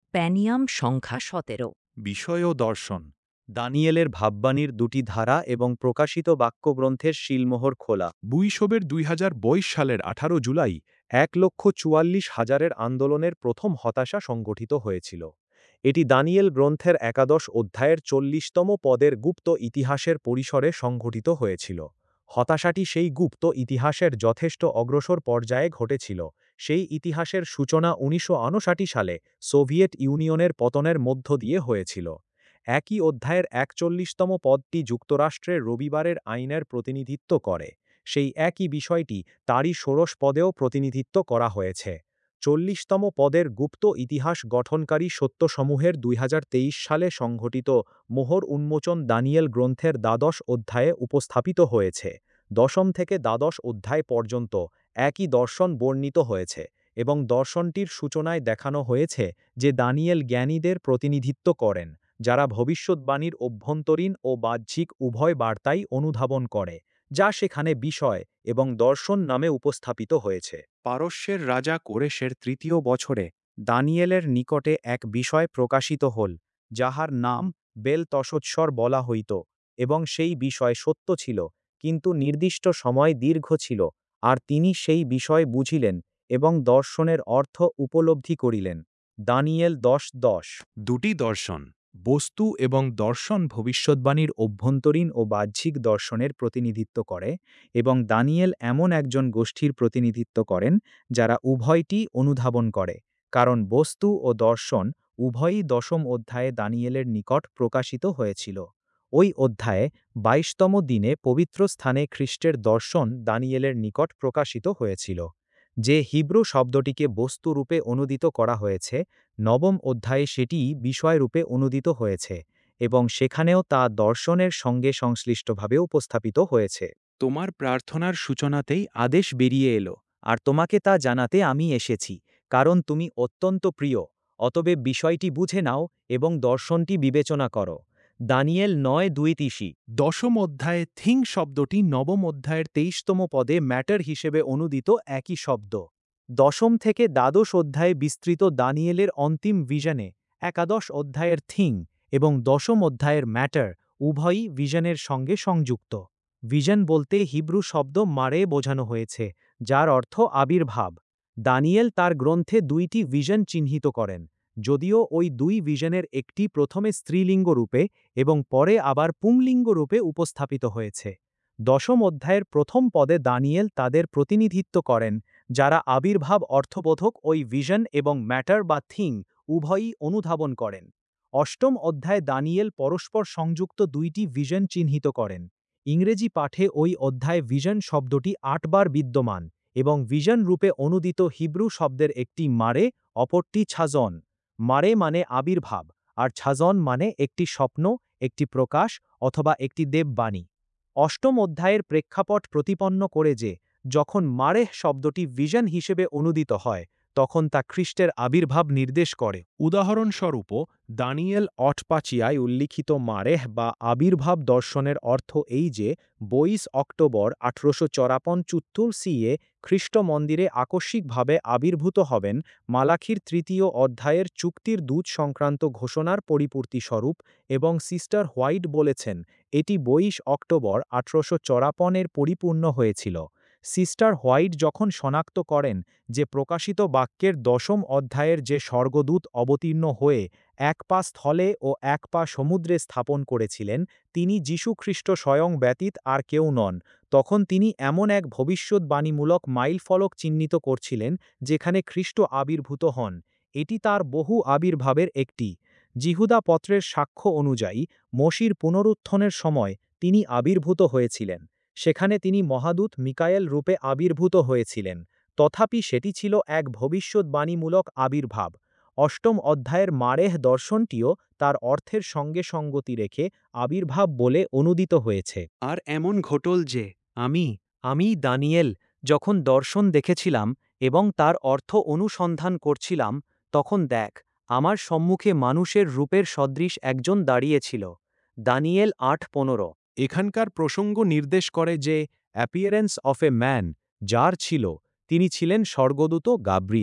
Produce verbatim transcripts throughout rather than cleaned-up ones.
প্যানিয়াম সংখ্যা সতেরো। বিষয় ও দর্শন। দানিয়েলের ভাববাণীর দুটি ধারা এবং প্রকাশিত বাক্যগ্রন্থের শিলমোহর খোলা। বুইশোবের দুই হাজার বাইশ সালের আঠারো জুলাই এক লক্ষ চুয়াল্লিশ হাজারের আন্দোলনের প্রথম হতাশা সংগঠিত হয়েছিল। এটি দানিয়েল গ্রন্থের একাদশ অধ্যায়ের চল্লিশতম পদের গুপ্ত ইতিহাসের পরিসরে সংঘটিত হয়েছিল। হতাশাটি সেই গুপ্ত ইতিহাসের যথেষ্ট অগ্রসর পর্যায়ে ঘটেছিল। সেই ইতিহাসের সূচনা উনিশশো ঊনষাট সালে সোভিয়েত ইউনিয়নের পতনের মধ্য দিয়ে হয়েছিল। একই অধ্যায়ের একচল্লিশতম পদটি যুক্তরাষ্ট্রের রবিবারের আইনের প্রতিনিধিত্ব করে। সেই একই বিষয়টি তারই ষোড়শ পদেও প্রতিনিধিত্ব করা হয়েছে। চল্লিশতম পদের গুপ্ত ইতিহাস গঠনকারী সত্যসমূহের দুই হাজার তেইশ সালে সংঘটিত মোহর উন্মোচন দানিয়েল গ্রন্থের দ্বাদশ অধ্যায়ে উপস্থাপিত হয়েছে। দশম থেকে দ্বাদশ অধ্যায় পর্যন্ত একই দর্শন বর্ণিত হয়েছে এবং দর্শনটির সূচনায় দেখানো হয়েছে যে দানিয়েল জ্ঞানীদের প্রতিনিধিত্ব করেন, যারা ভবিষ্যদ্বাণীর অভ্যন্তরীণ ও বাহ্যিক উভয় বার্তাই অনুধাবন করে, যা সেখানে বিষয় এবং দর্শন নামে উপস্থাপিত হয়েছে। পারস্যের রাজা কোরেশের তৃতীয় বছরে দানিয়েলের নিকটে এক বিষয় প্রকাশিত হল, যাহার নাম বেলতশোৎসর বলা হইত, এবং সেই বিষয় সত্য ছিল, কিন্তু নির্দিষ্ট সময় দীর্ঘ ছিল, আর তিনি সেই বিষয় বুঝিলেন এবং দর্শনের অর্থ উপলব্ধি করিলেন। দানিয়েল দশ দশ। দুটি দর্শন, বস্তু এবং দর্শন ভবিষ্যদ্বাণীর অভ্যন্তরীণ ও বাহ্যিক দর্শনের প্রতিনিধিত্ব করে, এবং দানিয়েল এমন একজন গোষ্ঠীর প্রতিনিধিত্ব করেন যারা উভয়টি অনুধাবন করে, কারণ বস্তু ও দর্শন উভয়ই দশম অধ্যায়ে দানিয়েলের নিকট প্রকাশিত হয়েছিল। ওই অধ্যায়ে বাইশতম দিনে পবিত্র স্থানে খ্রিস্টের দর্শন দানিয়েলের নিকট প্রকাশিত হয়েছিল। যে হিব্রু শব্দটিকে বস্তুরূপে অনুদিত করা হয়েছে, নবম অধ্যায়ে সেটি বিষয়রূপে অনুদিত হয়েছে, এবং সেখানেও তা দর্শনের সঙ্গে সংশ্লিষ্টভাবে উপস্থাপিত হয়েছে। তোমার প্রার্থনার সূচনাতেই আদেশ বেরিয়ে এলো, আর তোমাকে তা জানাতে আমি এসেছি, কারণ তুমি অত্যন্ত প্রিয়। অতএব বিষয়টি বুঝে নাও এবং দর্শনটি বিবেচনা করো। দানিয়েল নয় দুই তিসি। দশম অধ্যায়ে থিং শব্দটি নবম অধ্যায়ের তেইশতম পদে ম্যাটার হিসেবে অনুদিত একই শব্দ। দশম থেকে দ্বাদশ অধ্যায়ে বিস্তৃত দানিয়েলের অন্তিম ভিশনে একাদশ অধ্যায়ের থিং এবং দশম অধ্যায়ের ম্যাটার উভয়ই ভিশনের সঙ্গে সংযুক্ত। ভিশন বলতে হিব্রু শব্দ মারে বোঝানো হয়েছে, যার অর্থ আবির্ভাব। দানিয়েল তার গ্রন্থে দুইটি ভিশন চিহ্নিত করেন, যদিও ওই দুই ভিশনের একটি প্রথমে স্ত্রীলিঙ্গ রূপে এবং পরে আবার পুংলিঙ্গ রূপে উপস্থাপিত হয়েছে। দশম অধ্যায়ের প্রথম পদে দানিয়েল তাদের প্রতিনিধিত্ব করেন, যারা আবির্ভাব অর্থবোধক ওই ভিশন এবং ম্যাটার বা থিং উভয়ই অনুধাবন করেন। অষ্টম অধ্যায়ে দানিয়েল পরস্পর সংযুক্ত দুইটি ভিশন চিহ্নিত করেন। ইংরেজি পাঠে ওই অধ্যায়ে ভিশন শব্দটি আটবার বিদ্যমান, এবং ভিশন রূপে অনুদিত হিব্রু শব্দের একটি মারে, অপরটি ছাজন। মারে মানে আবির্ভাব, আর ছাজন মানে একটি স্বপ্ন, একটি প্রকাশ অথবা একটি দেববাণী। অষ্টম অধ্যায়ের প্রেক্ষাপট প্রতিপন্ন করে যে, যখন মারেহ শব্দটি ভিশন হিসেবে অনুদিত হয়, তখন তা খ্রিস্টের আবির্ভাব নির্দেশ করে। উদাহরণস্বরূপ, দানিয়েল অটপাচিয়ায় উল্লিখিত মারেহ বা আবির্ভাব দর্শনের অর্থ এই যে, বাইশ অক্টোবর আঠারোশো চৌরাপন চুত্তুর সিয়ে খ্রিস্ট মন্দিরে আকস্মিকভাবে আবির্ভূত হবেন মালাখির তৃতীয় অধ্যায়ের চুক্তির দূত সংক্রান্ত ঘোষণার পরিপূর্তি স্বরূপ, এবং সিস্টার হোয়াইট বলেছেন এটি বাইশ অক্টোবর আঠারোশো চৌরাপন এর পরিপূর্ণ হয়েছিল। সিস্টার হোয়াইট যখন শনাক্ত করেন যে প্রকাশিত বাক্যের দশম অধ্যায়ের যে স্বর্গদূত অবতীর্ণ হয়ে এক পা স্থলে ও এক পা সমুদ্রে স্থাপন করেছিলেন, তিনি যীশু খ্রিস্ট স্বয়ং ব্যতীত আর কেউ নন, তখন তিনি এমন এক ভবিষ্যদ্বাণীমূলক মাইলফলক চিহ্নিত করছিলেন যেখানে খ্রিস্ট আবির্ভূত হন। এটি তার বহু আবির্ভাবের একটি। জিহুদা পত্রের সাক্ষ্য অনুযায়ী মসির পুনরুত্থনের সময় তিনি আবির্ভূত হয়েছিলেন। সেখানে তিনি মহাদূত মিকায়েল রূপে আবির্ভূত হয়েছিলেন, তথাপি সেটি ছিল এক ভবিষ্যদ্বাণীমূলক আবির্ভাব। অষ্টম অধ্যায়ের মারেহ দর্শনটিও তার অর্থের সঙ্গে সঙ্গতি রেখে আবির্ভাব বলে অনুদিত হয়েছে। আর এমন ঘটল যে, আমি আমি দানিয়েল যখন দর্শন দেখেছিলাম এবং তার অর্থ অনুসন্ধান করছিলাম, তখন দেখ, আমার সম্মুখে মানুষের রূপের সদৃশ একজন দাঁড়িয়েছিল। দানিয়েল আট পনেরো। এখানকার প্রসঙ্গ নির্দেশ করে যে অ্যাপিয়ারেন্স অফ এ ম্যান যার ছিল, তিনি ছিলেন স্বর্গদূত গাব্রিয়েল,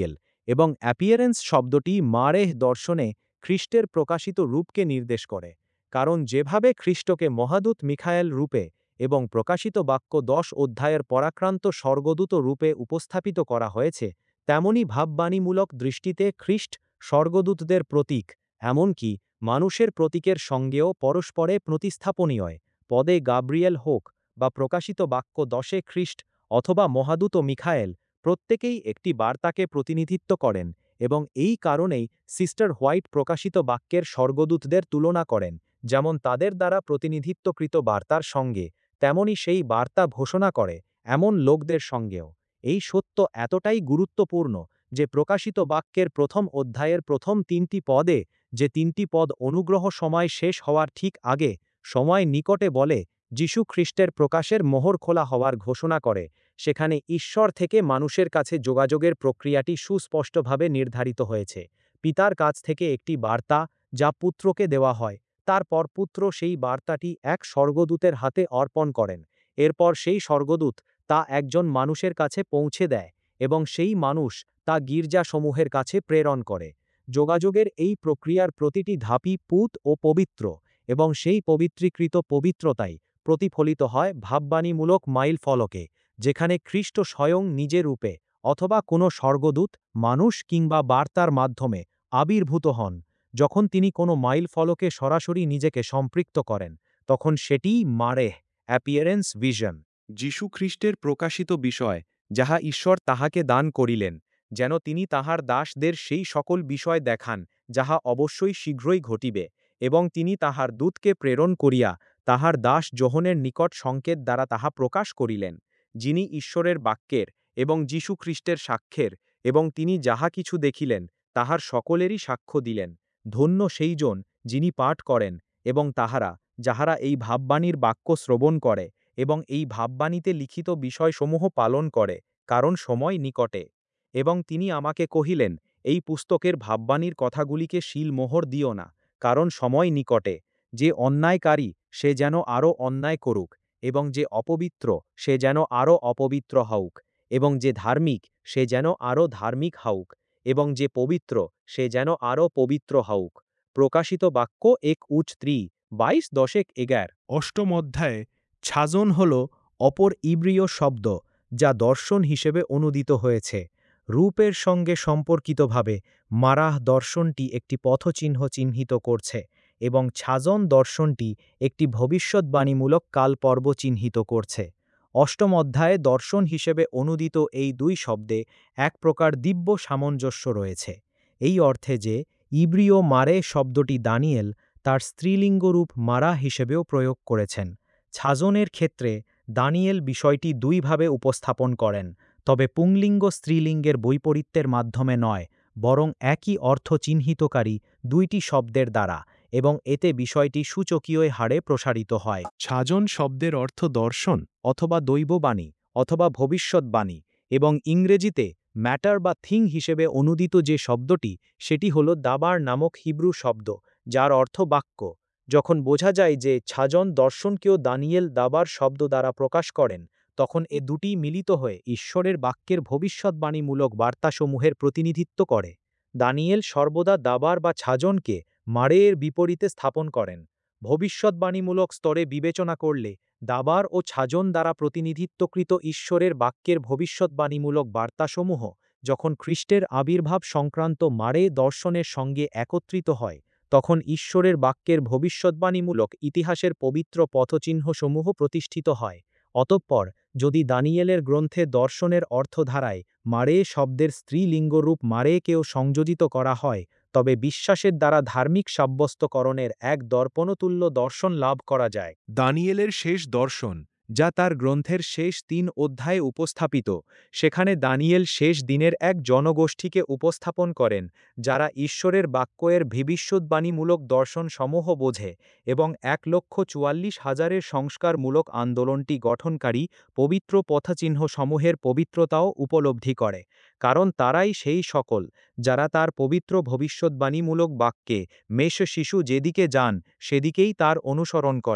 এবং অ্যাপিয়ারেন্স শব্দটি মারেহ দর্শনে খ্রিস্টের প্রকাশিত রূপকে নির্দেশ করে, কারণ যেভাবে খ্রিস্টকে মহাদূত মিখায়েল রূপে এবং প্রকাশিত বাক্য দশ অধ্যায়ের পরাক্রান্ত স্বর্গদূত রূপে উপস্থাপিত করা হয়েছে, তেমনি ভাববাণীমূলক দৃষ্টিতে খ্রিস্ট স্বর্গদূতদের প্রতীক, এমনকি মানুষের প্রতীকের সঙ্গেও পরস্পরে প্রতিস্থাপনীয়। পদে গাব্রিয়েল হোক বা প্রকাশিত বাক্য দশে খ্রিস্ট অথবা মহাদূত মিখায়েল, প্রত্যেকেই একটি বার্তাকে প্রতিনিধিত্ব করেন, এবং এই কারণেই সিস্টার হোয়াইট প্রকাশিত বাক্যের স্বর্গদূতদের তুলনা করেন, যেমন তাদের দ্বারা প্রতিনিধিত্বকৃত বার্তার সঙ্গে, তেমনি সেই বার্তা ঘোষণা করে এমন লোকদের সঙ্গেও। এই সত্য এতটাই গুরুত্বপূর্ণ যে প্রকাশিত বাক্যের প্রথম অধ্যায়ের প্রথম তিনটি পদে, যে তিনটি পদ অনুগ্রহ সময় শেষ হওয়ার ঠিক আগে, সময় নিকটে বলে যীশু খ্রিস্টের প্রকাশের মোহর খোলা হওয়ার ঘোষণা করে, সেখানে ঈশ্বর থেকে মানুষের কাছে যোগাযোগের প্রক্রিয়াটি সুস্পষ্টভাবে নির্ধারিত হয়েছে। পিতার কাছ থেকে একটি বার্তা যা পুত্রকে দেওয়া হয়, তারপর পুত্র সেই বার্তাটি এক স্বর্গদূতের হাতে অর্পণ করেন, এরপর সেই স্বর্গদূত তা একজন মানুষের কাছে পৌঁছে দেয় এবং সেই মানুষ তা গির্জাসমূহের কাছে প্রেরণ করে। যোগাযোগের এই প্রক্রিয়ার প্রতিটি ধাপই পুত ও পবিত্র, এবং সেই পবিত্রীকৃত পবিত্রতাই প্রতিফলিত হয় ভাববাণীমূলক মাইল ফলকে, যেখানে খ্রিস্ট স্বয়ং নিজের রূপে অথবা কোনো স্বর্গদূত, মানুষ কিংবা বার্তার মাধ্যমে আবির্ভূত হন। যখন তিনি কোনো মাইল ফলকে সরাসরি নিজেকে সম্পৃক্ত করেন, তখন সেটিই মারেহ, অ্যাপিয়ারেন্স ভিশন, যীশু খ্রিস্টের প্রকাশিত বিষয়, যাহা ঈশ্বর তাহাকে দান করিলেন, যেন তিনি তাহার দাসদের সেই সকল বিষয় দেখান যাহা অবশ্যই শীঘ্রই ঘটিবে, এবং তিনি তাহার দূতকে প্রেরণ করিয়া তাহার দাস যোহনের নিকট সংকেত দ্বারা তাহা প্রকাশ করিলেন, যিনি ঈশ্বরের বাক্যের এবং যীশু খ্রিস্টের সাক্ষ্যের, এবং তিনি যাহা কিছু দেখিলেন তাহার সকলেরই সাক্ষ্য দিলেন। ধন্য সেইজন যিনি পাঠ করেন, এবং তাহারা যাহারা এই ভাববাণীর বাক্য শ্রবণ করে এবং এই ভাববাণীতে লিখিত বিষয়সমূহ পালন করে, কারণ সময় নিকটে। এবং তিনি আমাকে কহিলেন, এই পুস্তকের ভাববাণীর কথাগুলিকে শিলমোহর দিও না, কারণ সময় নিকটে। যে অন্যায়কারী সে যেন আরও অন্যায় করুক, এবং যে অপবিত্র সে যেন আরও অপবিত্র হউক, এবং যে ধার্মিক সে যেন আরও ধার্মিক হউক, এবং যে পবিত্র সে যেন আরও পবিত্র হউক। প্রকাশিত বাক্য এক উচ ত্রি বাইশ দশেক এগার। অষ্টম অধ্যায়ে ছাজন হল অপর ইব্রীয় শব্দ, যা দর্শন হিসেবে অনুদিত হয়েছে। রূপের সঙ্গে সম্পর্কিতভাবে মারাহ দর্শনটি একটি পথচিহ্ন চিহ্নিত করছে, এবং ছাজন দর্শনটি একটি ভবিষ্যদ্বাণীমূলক কালপর্ব চিহ্নিত করছে। অষ্টম অধ্যায়ে দর্শন হিসেবে অনুদিত এই দুই শব্দে এক প্রকার দিব্য সামঞ্জস্য রয়েছে, এই অর্থে যে ইব্রীয় মারে শব্দটি দানিয়েল তার স্ত্রীলিঙ্গরূপ মারা হিসেবেও প্রয়োগ করেছেন। ছাজনের ক্ষেত্রে দানিয়েল বিষয়টি দুইভাবে উপস্থাপন করেন, তবে পুংলিঙ্গ স্ত্রীলিঙ্গের বৈপরীত্যের মাধ্যমে নয়, বরং একই অর্থ চিহ্নিতকারী দুইটি শব্দের দ্বারা, এবং এতে বিষয়টি সূচকীয় হারে প্রসারিত হয়। ছাজন শব্দের অর্থ দর্শন অথবা দৈববাণী অথবা ভবিষ্যৎবাণী, এবং ইংরেজিতে ম্যাটার বা থিং হিসেবে অনুদিত যে শব্দটি, সেটি হল দাবার নামক হিব্রু শব্দ, যার অর্থ বাক্য। যখন বোঝা যায় যে ছাজন দর্শনকেও দানিয়েল দাবার শব্দ দ্বারা প্রকাশ করেন, তখন এ দুটি মিলিত হয়ে ঈশ্বরের বাক্যের ভবিষ্যৎবাণীমূলক বার্তাসমূহের প্রতিনিধিত্ব করে। দানিয়েল সর্বদা দাবার বা ছাজনকে মারের বিপরীতে স্থাপন করেন। ভবিষ্যৎবাণীমূলক স্তরে বিবেচনা করলে দাবার ও ছাজন দ্বারা প্রতিনিধিত্বকৃত ঈশ্বরের বাক্যের ভবিষ্যৎবাণীমূলক বার্তাসমূহ যখন খ্রিস্টের আবির্ভাব সংক্রান্ত মারে দর্শনের সঙ্গে একত্রিত হয়, তখন ঈশ্বরের বাক্যের ভবিষ্যৎবাণীমূলক ইতিহাসের পবিত্র পথচিহ্নসমূহ প্রতিষ্ঠিত হয়। অতঃপর যদি দানিয়েলের গ্রন্থে দর্শনের অর্থধারায় মারে শব্দের স্ত্রীলিঙ্গরূপ মারেকেও সংযোজিত করা হয়, তবে বিশ্বাসের দ্বারা ধার্মিক সাব্যস্তকরণের এক দর্পণতুল্য দর্শন লাভ করা যায়। দানিয়েলের শেষ দর্শন, যা তার গ্রন্থের শেষ তিন অধ্যায়ে উপস্থাপিত, সেখানে দানিয়েল শেষ দিনের এক জনগোষ্ঠীকে উপস্থাপন করেন, যারা ঈশ্বরের বাক্যের ভবিষ্যদ্বাণীমূলক দর্শন সমূহ বোঝে এবং এক লক্ষ চুয়াল্লিশ হাজারের সংস্কারমূলক আন্দোলনটি গঠনকারী পবিত্র পথচিহ্ন সমূহের পবিত্রতাও উপলব্ধি করে, কারণ তারাই সেই সকল যারা তার পবিত্র ভবিষ্যদ্বাণীমূলক বাক্যে মেষ শিশু যেদিকে যান সেদিকেই তার অনুসরণ করে।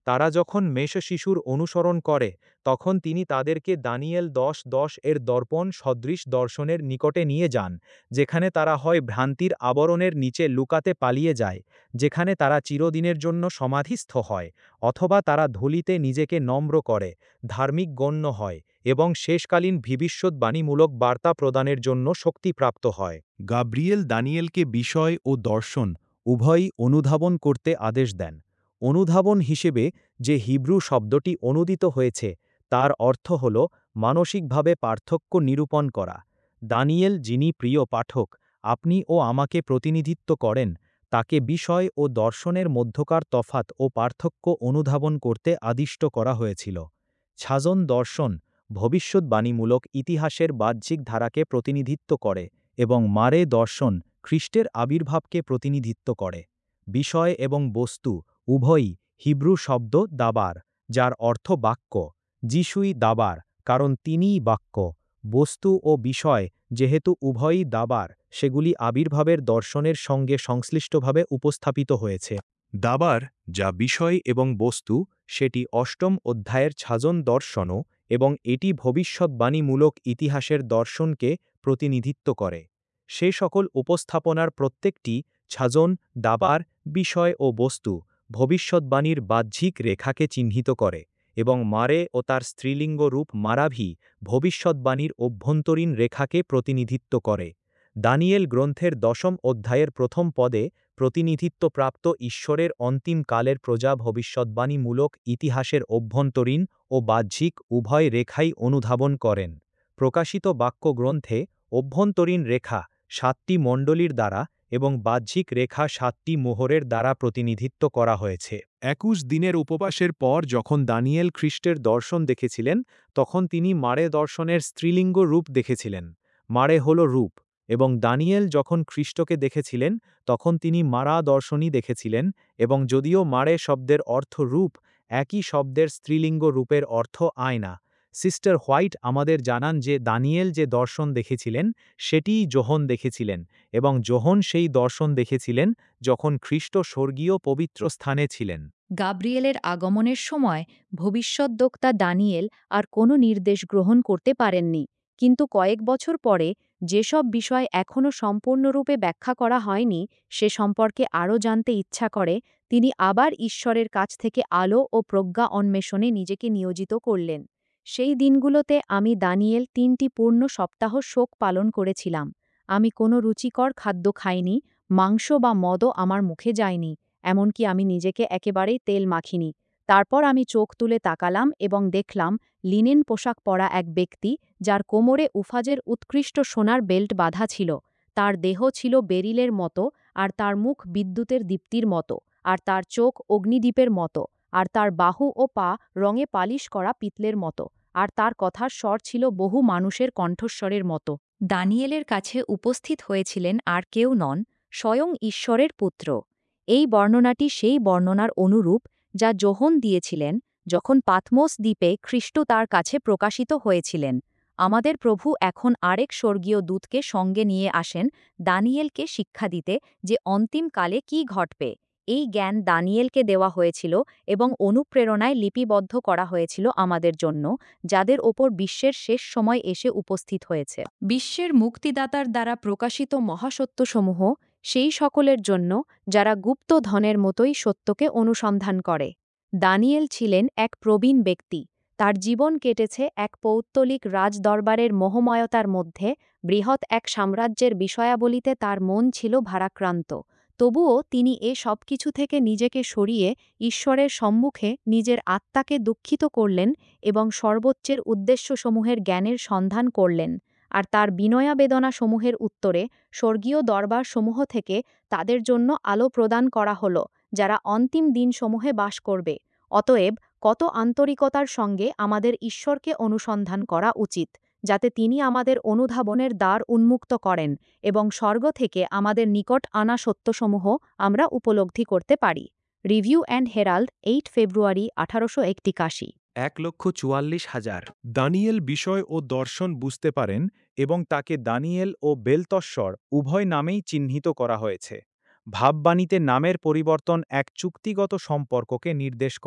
তারা যখন মেষ শিশুর অনুসরণ করে তখন তিনি তাদেরকে দানিয়েল দশ দশ এর দর্পণ সদৃশ দর্শনের নিকটে নিয়ে যান, যেখানে তারা হয় ভ্রান্তির আবরণের নিচে লুকাতে পালিয়ে যায়, যেখানে তারা চিরদিনের জন্য সমাধিস্থ হয়, অথবা তারা ধুলিতে নিজেকে নম্র করে, ধার্মিক গণ্য হয় এবং শেষকালীন ভবিষ্যদ্বাণীমূলক বার্তা প্রদানের জন্য শক্তিপ্রাপ্ত হয়। গাব্রিয়েল দানিয়েলকে বিষয় ও দর্শন উভয়ই অনুধাবন করতে আদেশ দেন। অনুধাবন হিসেবে যে হিব্রু শব্দটি অনুদিত হয়েছে তার অর্থ হল মানসিকভাবে পার্থক্য নিরূপণ করা। দানিয়েল, যিনি প্রিয় পাঠক, আপনি ও আমাকে প্রতিনিধিত্ব করেন, তাকে বিষয় ও দর্শনের মধ্যকার তফাৎ ও পার্থক্য অনুধাবন করতে আদিষ্ট করা হয়েছিল। ছাজন দর্শন ভবিষ্যদ্বাণীমূলক ইতিহাসের বাহ্যিক ধারাকে প্রতিনিধিত্ব করে এবং মারে দর্শন খ্রিস্টের আবির্ভাবকে প্রতিনিধিত্ব করে। বিষয় এবং বস্তু উভয়ই হিব্রু শব্দ দাবার, যার অর্থ বাক্য। যিশুই দাবার, কারণ তিনিই বাক্য। বস্তু ও বিষয় যেহেতু উভয়ই দাবার, সেগুলি আবির্ভাবের দর্শনের সঙ্গে সংশ্লিষ্টভাবে উপস্থাপিত হয়েছে। দাবার, যা বিষয় এবং বস্তু, সেটি অষ্টম অধ্যায়ের ছাজন দর্শনও, এবং এটি ভবিষ্যদ্বাণীমূলক ইতিহাসের দর্শনকে প্রতিনিধিত্ব করে। সে সকল উপস্থাপনার প্রত্যেকটি ছাজন, দাবার, বিষয় ও বস্তু ভবিষ্যদ্বাণীর বাহ্যিক রেখাকে চিহ্নিত করে, এবং মারে ও তার স্ত্রীলিঙ্গ রূপ মারাভি ভবিষ্যদ্বাণীর অভ্যন্তরীণ রেখাকে প্রতিনিধিত্ব করে। দানিয়েল গ্রন্থের দশম অধ্যায়ের প্রথম পদে প্রতিনিধিত্বপ্রাপ্ত ঈশ্বরের অন্তিম কালের প্রজা ভবিষ্যদ্বাণীমূলক ইতিহাসের অভ্যন্তরীণ ও বাহ্যিক উভয় রেখাই অনুধাবন করেন। প্রকাশিত বাক্য গ্রন্থে অভ্যন্তরীণ রেখা সাতটি মণ্ডলীর দ্বারা এবং বাহ্যিক রেখা সাতটি মোহরের দ্বারা প্রতিনিধিত্ব করা হয়েছে। একুশ দিনের উপবাসের পর যখন দানিয়েল খ্রিস্টের দর্শন দেখেছিলেন, তখন তিনি মারে দর্শনের স্ত্রীলিঙ্গ রূপ দেখেছিলেন। মারে হল রূপ, এবং দানিয়েল যখন খ্রিস্টকে দেখেছিলেন তখন তিনি মারা দর্শনই দেখেছিলেন, এবং যদিও মারে শব্দের অর্থ রূপ, একই শব্দের স্ত্রীলিঙ্গ রূপের অর্থ আয়না। সিস্টার হোয়াইট আমাদের জানান যে দানিয়েল যে দর্শন দেখেছিলেন সেটিই যোহন দেখেছিলেন, এবং যোহন সেই দর্শন দেখেছিলেন যখন খ্রিস্ট স্বর্গীয় পবিত্র স্থানে ছিলেন। গাব্রিয়েলের আগমনের সময় ভবিষ্যদ্বক্তা দানিয়েল আর কোনো নির্দেশ গ্রহণ করতে পারেননি, কিন্তু কয়েক বছর পরে যেসব বিষয় এখনও সম্পূর্ণরূপে ব্যাখ্যা করা হয়নি সে সম্পর্কে আরও জানতে ইচ্ছা করে তিনি আবার ঈশ্বরের কাছ থেকে আলো ও প্রজ্ঞা অন্বেষণে নিজেকে নিয়োজিত করলেন। সেই দিনগুলোতে আমি দানিয়েল তিনটি পূর্ণ সপ্তাহ শোক পালন করেছিলাম। আমি কোনো রুচিকর খাদ্য খাইনি, মাংস বা মদও আমার মুখে যায়নি, এমনকি আমি নিজেকে একেবারেই তেল মাখিনি। তারপর আমি চোখ তুলে তাকালাম এবং দেখলাম লিনেন পোশাক পরা এক ব্যক্তি, যার কোমরে উফাজের উৎকৃষ্ট সোনার বেল্ট বাঁধা ছিল। তার দেহ ছিল বেরিলের মতো, আর তার মুখ বিদ্যুতের দীপ্তির মতো, আর তার চোখ অগ্নিদ্বীপের মতো, আর তার বাহু ও পা রঙে পালিশ করা পিতলের মতো, আর তার কথার স্বর ছিল বহু মানুষের কণ্ঠস্বরের মতো। দানিয়েলের কাছে উপস্থিত হয়েছিলেন আর কেউ নন, স্বয়ং ঈশ্বরের পুত্র। এই বর্ণনাটি সেই বর্ণনার অনুরূপ যা যোহন দিয়েছিলেন যখন পাথমোস দ্বীপে খ্রিস্ট তার কাছে প্রকাশিত হয়েছিলেন। আমাদের প্রভু এখন আরেক স্বর্গীয় দূতকে সঙ্গে নিয়ে আসেন দানিয়েলকে শিক্ষা দিতে যে অন্তিম কালে কী ঘটবে। এই জ্ঞান দানিয়েলকে দেওয়া হয়েছিল এবং অনুপ্রেরণায় লিপিবদ্ধ করা হয়েছিল আমাদের জন্য, যাদের ওপর বিশ্বের শেষ সময় এসে উপস্থিত হয়েছে। বিশ্বের মুক্তিদাতার দ্বারা প্রকাশিত মহাসত্যসমূহ সেই সকলের জন্য যারা গুপ্ত ধনের মতোই সত্যকে অনুসন্ধান করে। দানিয়েল ছিলেন এক প্রবীণ ব্যক্তি। তার জীবন কেটেছে এক পৌত্তলিক রাজদরবারের মোহময়তার মধ্যে। বৃহৎ এক সাম্রাজ্যের বিষয়াবলিতে তার মন ছিল ভারাক্রান্ত। তবুও তিনি এ সব কিছু থেকে নিজেকে সরিয়ে ঈশ্বরের সম্মুখে নিজের আত্মাকে দুঃখিত করলেন এবং সর্বোচ্চের উদ্দেশ্যসমূহের জ্ঞানের সন্ধান করলেন। আর তার বিনয়াবেদনাসমূহের উত্তরে স্বর্গীয় দরবারসমূহ থেকে তাদের জন্য আলো প্রদান করা হল, যারা অন্তিম দিনসমূহে বাস করবে। অতএব কত আন্তরিকতার সঙ্গে আমাদের ঈশ্বরকে অনুসন্ধান করা উচিত, যাতে তিনি আমাদের অনুধাবনের দ্বার উন্মুক্ত করেন এবং স্বর্গ থেকে আমাদের নিকট আনা সত্যসমূহ আমরা উপলব্ধি করতে পারি। Review and Herald, eight February আঠারোশো একাশি। এক লক্ষ চুয়াল্লিশ হাজার। দানিয়েল বিষয় ও দর্শন বুঝতে পারেন এবং তাকে দানিয়েল ও বেলতস্বর উভয় নামেই চিহ্নিত করা হয়েছে। ভাববাণীতে নামের পরিবর্তন এক চুক্তিগত সম্পর্ককে নির্দেশ করে,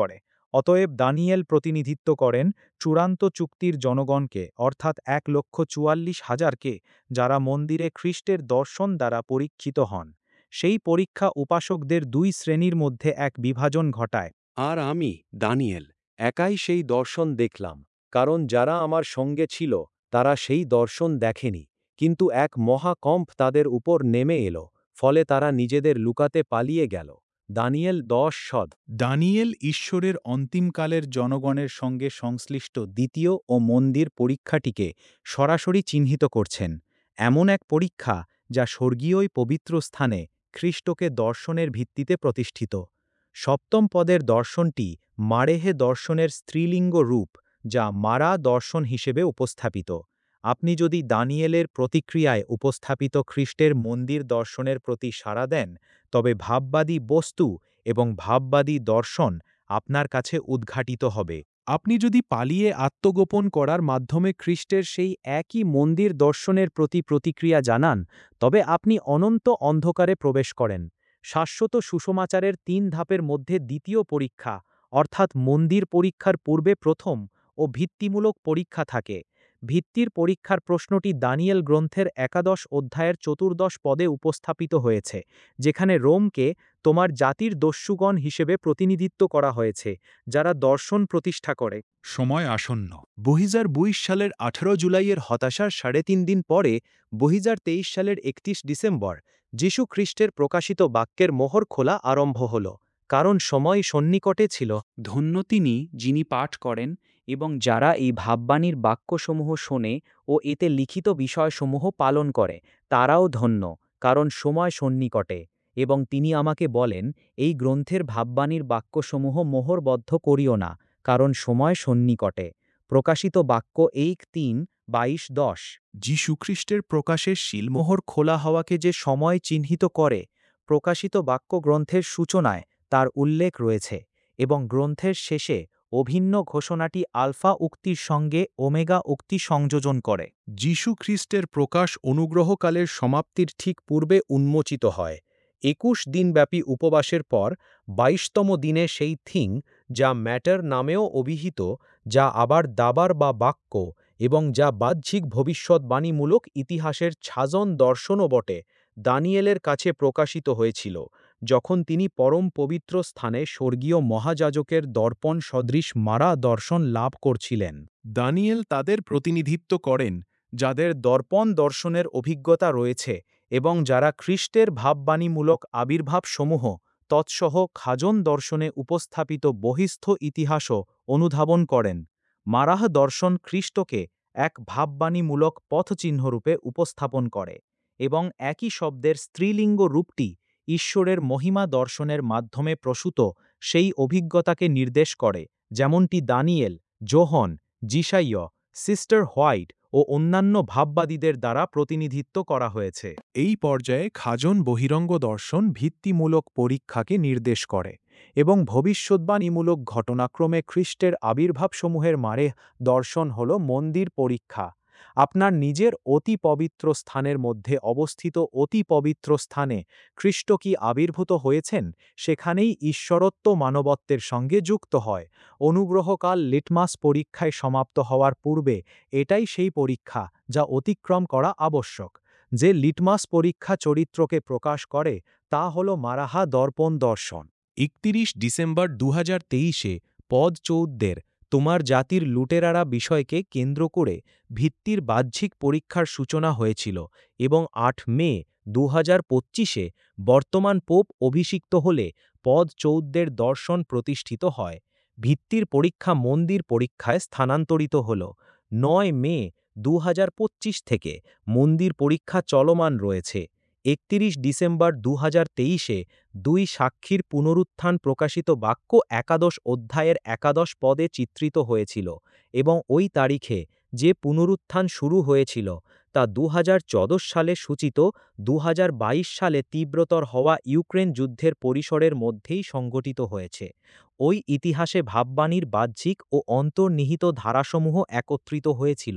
অতএব দানিয়েল প্রতিনিধিত্ব করেন চূড়ান্ত চুক্তির জনগণকে, অর্থাৎ এক লক্ষ চুয়াল্লিশ হাজারকে, যারা মন্দিরে খ্রিস্টের দর্শন দ্বারা পরীক্ষিত হন। সেই পরীক্ষা উপাসকদের দুই শ্রেণীর মধ্যে এক বিভাজন ঘটায়। আর আমি, দানিয়েল, একাই সেই দর্শন দেখলাম, কারণ যারা আমার সঙ্গে ছিল তারা সেই দর্শন দেখেনি, কিন্তু এক মহাকম্প তাদের উপর নেমে এলো, ফলে তারা নিজেদের লুকাতে পালিয়ে গেল। দানিয়েল দশ সদ। দানিয়েল ঈশ্বরের অন্তিমকালের জনগণের সঙ্গে সংশ্লিষ্ট দ্বিতীয় ও মন্দির পরীক্ষাটিকে সরাসরি চিহ্নিত করছেন, এমন এক পরীক্ষা যা স্বর্গীয়ই পবিত্র স্থানে খ্রিস্টকে দর্শনের ভিত্তিতে প্রতিষ্ঠিত। সপ্তম পদের দর্শনটি মারেহে দর্শনের স্ত্রীলিঙ্গ রূপ, যা মারা দর্শন হিসেবে উপস্থাপিত। আপনি যদি দানিয়েলের প্রতিক্রিয়ায় উপস্থাপিত খ্রিস্টের মন্দির দর্শনের প্রতি সাড়া দেন, তবে ভাববাদী বস্তু এবং ভাববাদী দর্শন আপনার কাছে উদ্ঘাটিত হবে। আপনি যদি পালিয়ে আত্মগোপন করার মাধ্যমে খ্রিস্টের সেই একই মন্দির দর্শনের প্রতি প্রতিক্রিয়া জানান, তবে আপনি অনন্ত অন্ধকারে প্রবেশ করেন। শাশ্বত সুসমাচারের তিন ধাপের মধ্যে দ্বিতীয় পরীক্ষা, অর্থাৎ মন্দির পরীক্ষার পূর্বে প্রথম ও ভিত্তিমূলক পরীক্ষা থাকে। ভিত্তির পরীক্ষার প্রশ্নটি দানিয়েল গ্রন্থের একাদশ অধ্যায়ের চতুর্দশ পদে উপস্থাপিত হয়েছে, যেখানে রোমকে তোমার জাতির দস্যুগণ হিসেবে প্রতিনিধিত্ব করা হয়েছে, যারা দর্শন প্রতিষ্ঠা করে। সময় আসন্ন। বহিজার বুইশ সালের আঠারো জুলাইয়ের হতাশার সাড়ে তিন দিন পরে বহিজার তেইশ সালের একত্রিশ ডিসেম্বর যীশু খ্রিস্টের প্রকাশিত বাক্যের মোহর খোলা আরম্ভ হল, কারণ সময় সন্নিকটে ছিল। ধন্য তিনি যিনি পাঠ করেন এবং যারা এই ভাববাণীর বাক্যসমূহ শোনে ও এতে লিখিত বিষয়সমূহ পালন করে, তারাও ধন্য, কারণ সময় সন্নিকটে। এবং তিনি আমাকে বলেন, এই গ্রন্থের ভাববাণীর বাক্যসমূহ মোহরবদ্ধ করিও না, কারণ সময় সন্নিকটে। প্রকাশিত বাক্য এক তিন বাইশ দশ। যীশুখ্রিস্টের প্রকাশের শিলমোহর খোলা হওয়াকে যে সময় চিহ্নিত করে, প্রকাশিত বাক্য গ্রন্থের সূচনায় তার উল্লেখ রয়েছে, এবং গ্রন্থের শেষে অভিন্ন ঘোষণাটি আলফা উক্তির সঙ্গে ওমেগা উক্তি সংযোজন করে। যীশুখ্রিস্টের প্রকাশ অনুগ্রহকালের সমাপ্তির ঠিক পূর্বে উন্মোচিত হয়। একুশ দিনব্যাপী উপবাসের পর বাইশতম দিনে সেই থিং, যা ম্যাটার নামেও অভিহিত, যা আবার দাবার বা বাক্য, এবং যা বাহ্যিক ভবিষ্যৎবাণীমূলক ইতিহাসের ছাজন দর্শনও বটে, দানিয়েলের কাছে প্রকাশিত হয়েছিল, যখন তিনি পরম পবিত্র স্থানে স্বর্গীয় মহাযাজকের দর্পণ সদৃশ মারা দর্শন লাভ করছিলেন। দানিয়েল তাদের প্রতিনিধিত্ব করেন যাদের দর্পণ দর্শনের অভিজ্ঞতা রয়েছে এবং যারা খ্রিস্টের ভাববাণীমূলক আবির্ভাবসমূহ তৎসহ খাজন দর্শনে উপস্থাপিত বহিস্থ ইতিহাসও অনুধাবন করেন। মারাহ দর্শন খ্রিস্টকে এক ভাববাণীমূলক পথচিহ্নরূপে উপস্থাপন করে, এবং একই শব্দের স্ত্রীলিঙ্গ রূপটি ঈশ্বরের মহিমা দর্শনের মাধ্যমে প্রসূত সেই অভিজ্ঞতাকে নির্দেশ করে, যেমনটি দানিয়েল, যোহন, যিশাইয়, সিস্টার হোয়াইট ও অন্যান্য ভাববাদীদের দ্বারা প্রতিনিধিত্ব করা হয়েছে। এই পর্যায়ে খাজন বহিরঙ্গ দর্শন ভিত্তিমূলক পরীক্ষাকে নির্দেশ করে, এবং ভবিষ্যদ্বাণীমূলক ঘটনাক্রমে খ্রিস্টের আবির্ভাবসমূহের মারে দর্শন হল মন্দির পরীক্ষা। আপনার নিজের অতি পবিত্র স্থানের মধ্যে অবস্থিত অতি পবিত্র স্থানে খ্রিস্ট কি আবির্ভূত হয়েছেন, সেখানেই ঈশ্বরত্ব মানবত্বের সঙ্গে যুক্ত হয়। অনুগ্রহকাল লিটমাস পরীক্ষায় সমাপ্ত হওয়ার পূর্বে এটাই সেই পরীক্ষা যা অতিক্রম করা আবশ্যক। যে লিটমাস পরীক্ষা চরিত্রকে প্রকাশ করে তা হল মারাহা দর্পণ দর্শন। একত্রিশ ডিসেম্বর দু হাজার তেইশে পদ চৌদ্দের তোমার জাতির লুটেরারা বিষয়কে কেন্দ্র করে ভিত্তির বাহ্যিক পরীক্ষার সূচনা হয়েছিল, এবং আট মে দু হাজার পঁচিশে বর্তমান পোপ অভিষিক্ত হলে পদ চৌদ্দের দর্শন প্রতিষ্ঠিত হয়। ভিত্তির পরীক্ষা মন্দির পরীক্ষায় স্থানান্তরিত হল। নয় মে দু হাজার পঁচিশ থেকে মন্দির পরীক্ষা চলমান রয়েছে। একত্রিশ ডিসেম্বর দু হাজার তেইশে দুই সাক্ষীর পুনরুত্থান প্রকাশিত বাক্য একাদশ অধ্যায়ের একাদশ পদে চিত্রিত হয়েছিল, এবং ওই তারিখে যে পুনরুত্থান শুরু হয়েছিল তা দু হাজার চৌদ্দ সালে সূচিত দু হাজার বাইশ সালে তীব্রতর হওয়া ইউক্রেন যুদ্ধের পরিসরের মধ্যেই সংঘটিত হয়েছে। ওই ইতিহাসে ভাববাণীর বাহ্যিক ও অন্তর্নিহিত ধারাসমূহ একত্রিত হয়েছিল।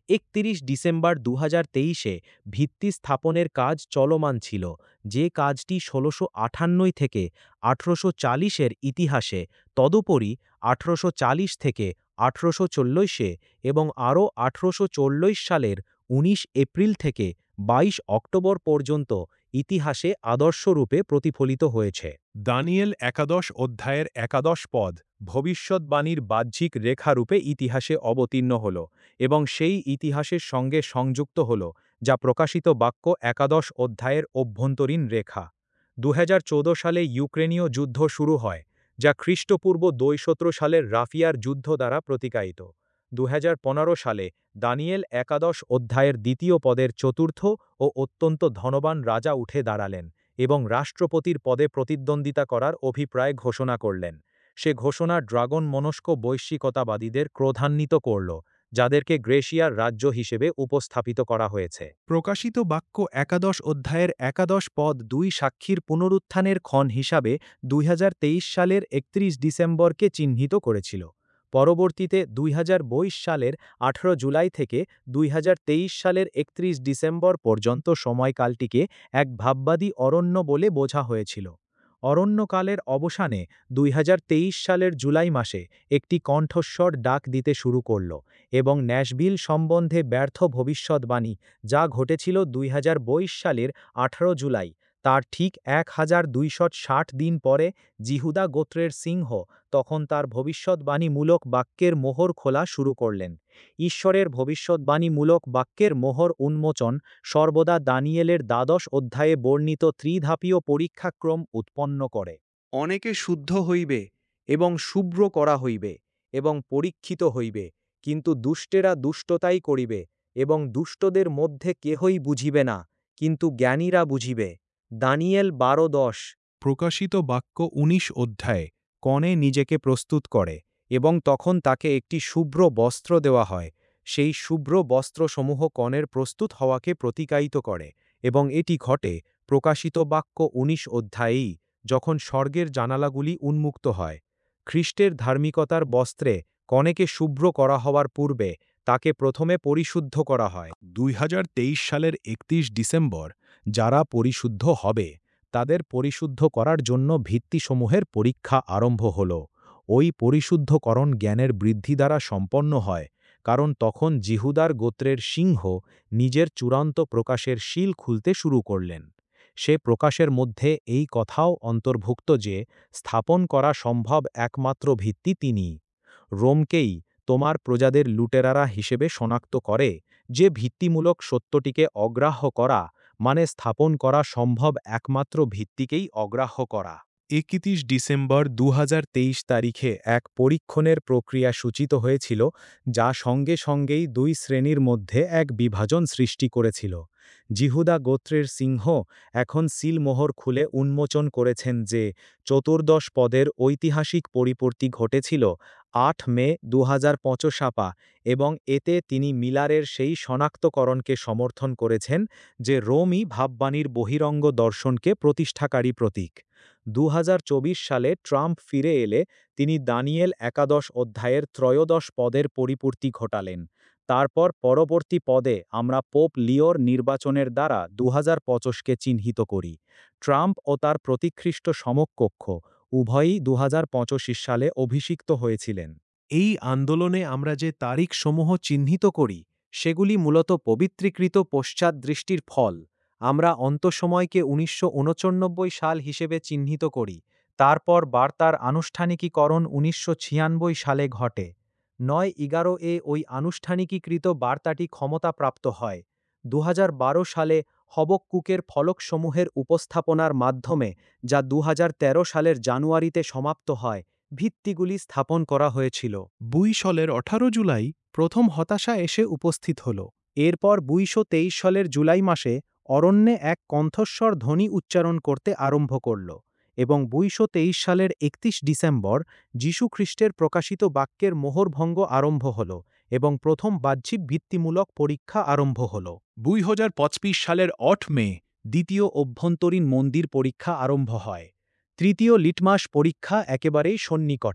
একত্রিশ ডিসেম্বর দু হাজার তেইশে ভিত্তি স্থাপনের কাজ চলমান ছিল, যে কাজটি ষোলোশো আটান্ন থেকে আঠারোশো চালিশের ইতিহাসে, তদুপরি আঠারোশো চালিশ থেকে আঠারোশো চল্লিশে এবং আরও আঠারোশো চল্লিশ সালের উনিশ এপ্রিল থেকে বাইশ অক্টোবর পর্যন্ত ইতিহাসে আদর্শরূপে প্রতিফলিত হয়েছে। দানিয়েল একাদশ অধ্যায়ের একাদশ পদ ভবিষ্যদ্বাণীর বাহ্যিক রেখারূপে ইতিহাসে অবতীর্ণ হল এবং সেই ইতিহাসের সঙ্গে সংযুক্ত হল, যা প্রকাশিত বাক্য একাদশ অধ্যায়ের অভ্যন্তরীণ রেখা। দু হাজার চৌদ্দ সালে ইউক্রেনীয় যুদ্ধ শুরু হয়, যা খ্রিস্টপূর্ব দুইশো সালের রাফিয়ার যুদ্ধ দ্বারা প্রতিকায়িত। দু হাজার পনেরো সালে দানিয়েল একাদশ অধ্যায়ের দ্বিতীয় পদের চতুর্থ ও অত্যন্ত ধনবান রাজা উঠে দাঁড়ালেন এবং রাষ্ট্রপতির পদে প্রতিদ্বন্দ্বিতা করার অভিপ্রায় ঘোষণা করলেন। সে ঘোষণা ড্রাগন মনস্ক বৈশ্বিকতাবাদীদের ক্রোধান্বিত করল, যাদেরকে গ্রেসিয়ার রাজ্য হিসেবে উপস্থাপিত করা হয়েছে। প্রকাশিত বাক্য একাদশ অধ্যায়ের একাদশ পদ দুই সাক্ষীর পুনরুত্থানের ক্ষণ হিসাবে দুই হাজার তেইশ সালের একত্রিশ ডিসেম্বরকে চিহ্নিত করেছিল। পরবর্তীতে দুই হাজার বাইশ সালের আঠারো জুলাই থেকে দুই হাজার তেইশ সালের একত্রিশ ডিসেম্বর পর্যন্ত সময়কালটিকে এক ভাববাদী অরণ্য বলে বোঝা হয়েছিল। অরণ্যকালের অবসানে দুই হাজার তেইশ সালের জুলাই মাসে একটি কণ্ঠস্বর ডাক দিতে শুরু করল এবং ন্যাশভিল সম্বন্ধে ব্যর্থ ভবিষ্যদ্বাণী, যা ঘটেছিল দুই হাজার বাইশ সালের আঠারো জুলাই, তার ঠিক এক হাজার দুইশো ষাট দিন পরে জিহুদা গোত্রের সিংহ তখন তার ভবিষ্যদ্বাণীমূলক বাক্যের মোহর খোলা শুরু করলেন। ঈশ্বরের ভবিষ্যদ্বাণীমূলক বাক্যের মোহর উন্মোচন সর্বদা দানিয়েলের দ্বাদশ অধ্যায়ে বর্ণিত ত্রিধাপীয় পরীক্ষাক্রম উৎপন্ন করে। অনেকে শুদ্ধ হইবে এবং শুভ্র করা হইবে এবং পরীক্ষিত হইবে, কিন্তু দুষ্টেরা দুষ্টতাই করিবে এবং দুষ্টদের মধ্যে কেহই বুঝিবে না, কিন্তু জ্ঞানীরা বুঝিবে। দানিয়েল বারো দশ। প্রকাশিত বাক্য উনিশ অধ্যায়ে কনে নিজেকে প্রস্তুত করে এবং তখন তাকে একটি শুভ্র বস্ত্র দেওয়া হয়। সেই শুভ্র বস্ত্রসমূহ কনের প্রস্তুত হওয়াকে প্রতিকায়িত করে এবং এটি ঘটে প্রকাশিত বাক্য উনিশ অধ্যায়েই, যখন স্বর্গের জানালাগুলি উন্মুক্ত হয়। খ্রিস্টের ধার্মিকতার বস্ত্রে কনেকে শুভ্র করা হওয়ার পূর্বে তাকে প্রথমে পরিশুদ্ধ করা হয়। দুই হাজার তেইশ সালের একত্রিশ ডিসেম্বর যারা পরিশুদ্ধ হবে, তাদের পরিশুদ্ধ করার জন্য ভিত্তিসমূহের পরীক্ষা আরম্ভ হল। ওই পরিশুদ্ধকরণ জ্ঞানের বৃদ্ধি দ্বারা সম্পন্ন হয়, কারণ তখন জিহুদার গোত্রের সিংহ নিজের চূড়ান্ত প্রকাশের শিল খুলতে শুরু করলেন। সে প্রকাশের মধ্যে এই কথাও অন্তর্ভুক্ত যে স্থাপন করা সম্ভব একমাত্র ভিত্তি তিনি। রোমকেই তোমার প্রজাদের লুটেরারা হিসেবে শনাক্ত করে, যে ভিত্তিমূলক সত্যটিকে অগ্রাহ্য করা মানে স্থাপন করা সম্ভব একমাত্র ভিত্তিকেই অগ্রাহ্য করা। একত্রিশ ডিসেম্বর দু হাজার তেইশ তারিখে এক পরীক্ষণের প্রক্রিয়া সূচিত হয়েছিল, যা সঙ্গে সঙ্গেই দুই শ্রেণীর মধ্যে এক বিভাজন সৃষ্টি করেছিল। জিহুদা গোত্রের সিংহ এখন সিলমোহর খুলে উন্মোচন করেছেন যে চতুর্দশ পদের ঐতিহাসিক পরিপূর্তি ঘটেছিল আট মে দু হাজার পঁচিশ সাপা, এবং এতে তিনি মিলারের সেই শনাক্তকরণকে সমর্থন করেছেন যে রোমই ভাববাণীর বহিরঙ্গ দর্শনকে প্রতিষ্ঠাকারী প্রতীক। দু হাজার চব্বিশ সালে ট্রাম্প ফিরে এলে তিনি দানিয়েল একাদশ অধ্যায়ের ত্রয়োদশ পদের পরিপূর্তি ঘটালেন। তারপর পরবর্তী পদে আমরা পোপ লিওর নির্বাচনের দ্বারা দু হাজার পঁচিশকে চিহ্নিত করি। ট্রাম্প ও তার প্রতিখ্রিষ্ট সমকক্ষ উভয়ই দু হাজার পঁচিশ সালে অভিষিক্ত হয়েছিলেন। এই আন্দোলনে আমরা যে তারিখসমূহ চিহ্নিত করি, সেগুলি মূলত পবিত্রীকৃত পশ্চাৎদৃষ্টির ফল। আমরা অন্তসময়কে উনিশশো উনচল্লিশ সাল হিসেবে চিহ্নিত করি, তারপর বার্তার আনুষ্ঠানিকীকরণ উনিশশো ছিয়ানব্বই সালে ঘটে। নয় এগারো এ ওই আনুষ্ঠানিকীকৃত বার্তাটি ক্ষমতাপ্রাপ্ত হয়। দু হাজার বারো সালে হবক্কুকের ফলকসমূহের উপস্থাপনার মাধ্যমে, যা দু হাজার তেরো সালের জানুয়ারিতে সমাপ্ত হয়, ভিত্তিগুলি স্থাপন করা হয়েছিল। বুই সালের আঠারো জুলাই প্রথম হতাশা এসে উপস্থিত হল। এরপর দুইশো তেইশ সালের জুলাই মাসে অরণ্যে এক কণ্ঠস্বর ধ্বনি উচ্চারণ করতে আরম্ভ করল, এবং দুইশো তেইশ সালের একত্রিশ ডিসেম্বর যীশুখ্রিস্টের প্রকাশিত বাক্যের মোহরভঙ্গ আরম্ভ হল এবং প্রথম বাহ্যিক ভিত্তিমূলক পরীক্ষা আরম্ভ হল। দুই হাজার পঁচিশ সালের আট মে দ্বিতীয় অভ্যন্তরীণ মন্দির পরীক্ষা আরম্ভ হয়। তৃতীয় লিটমাস পরীক্ষা একেবারেই সন্নিকটে।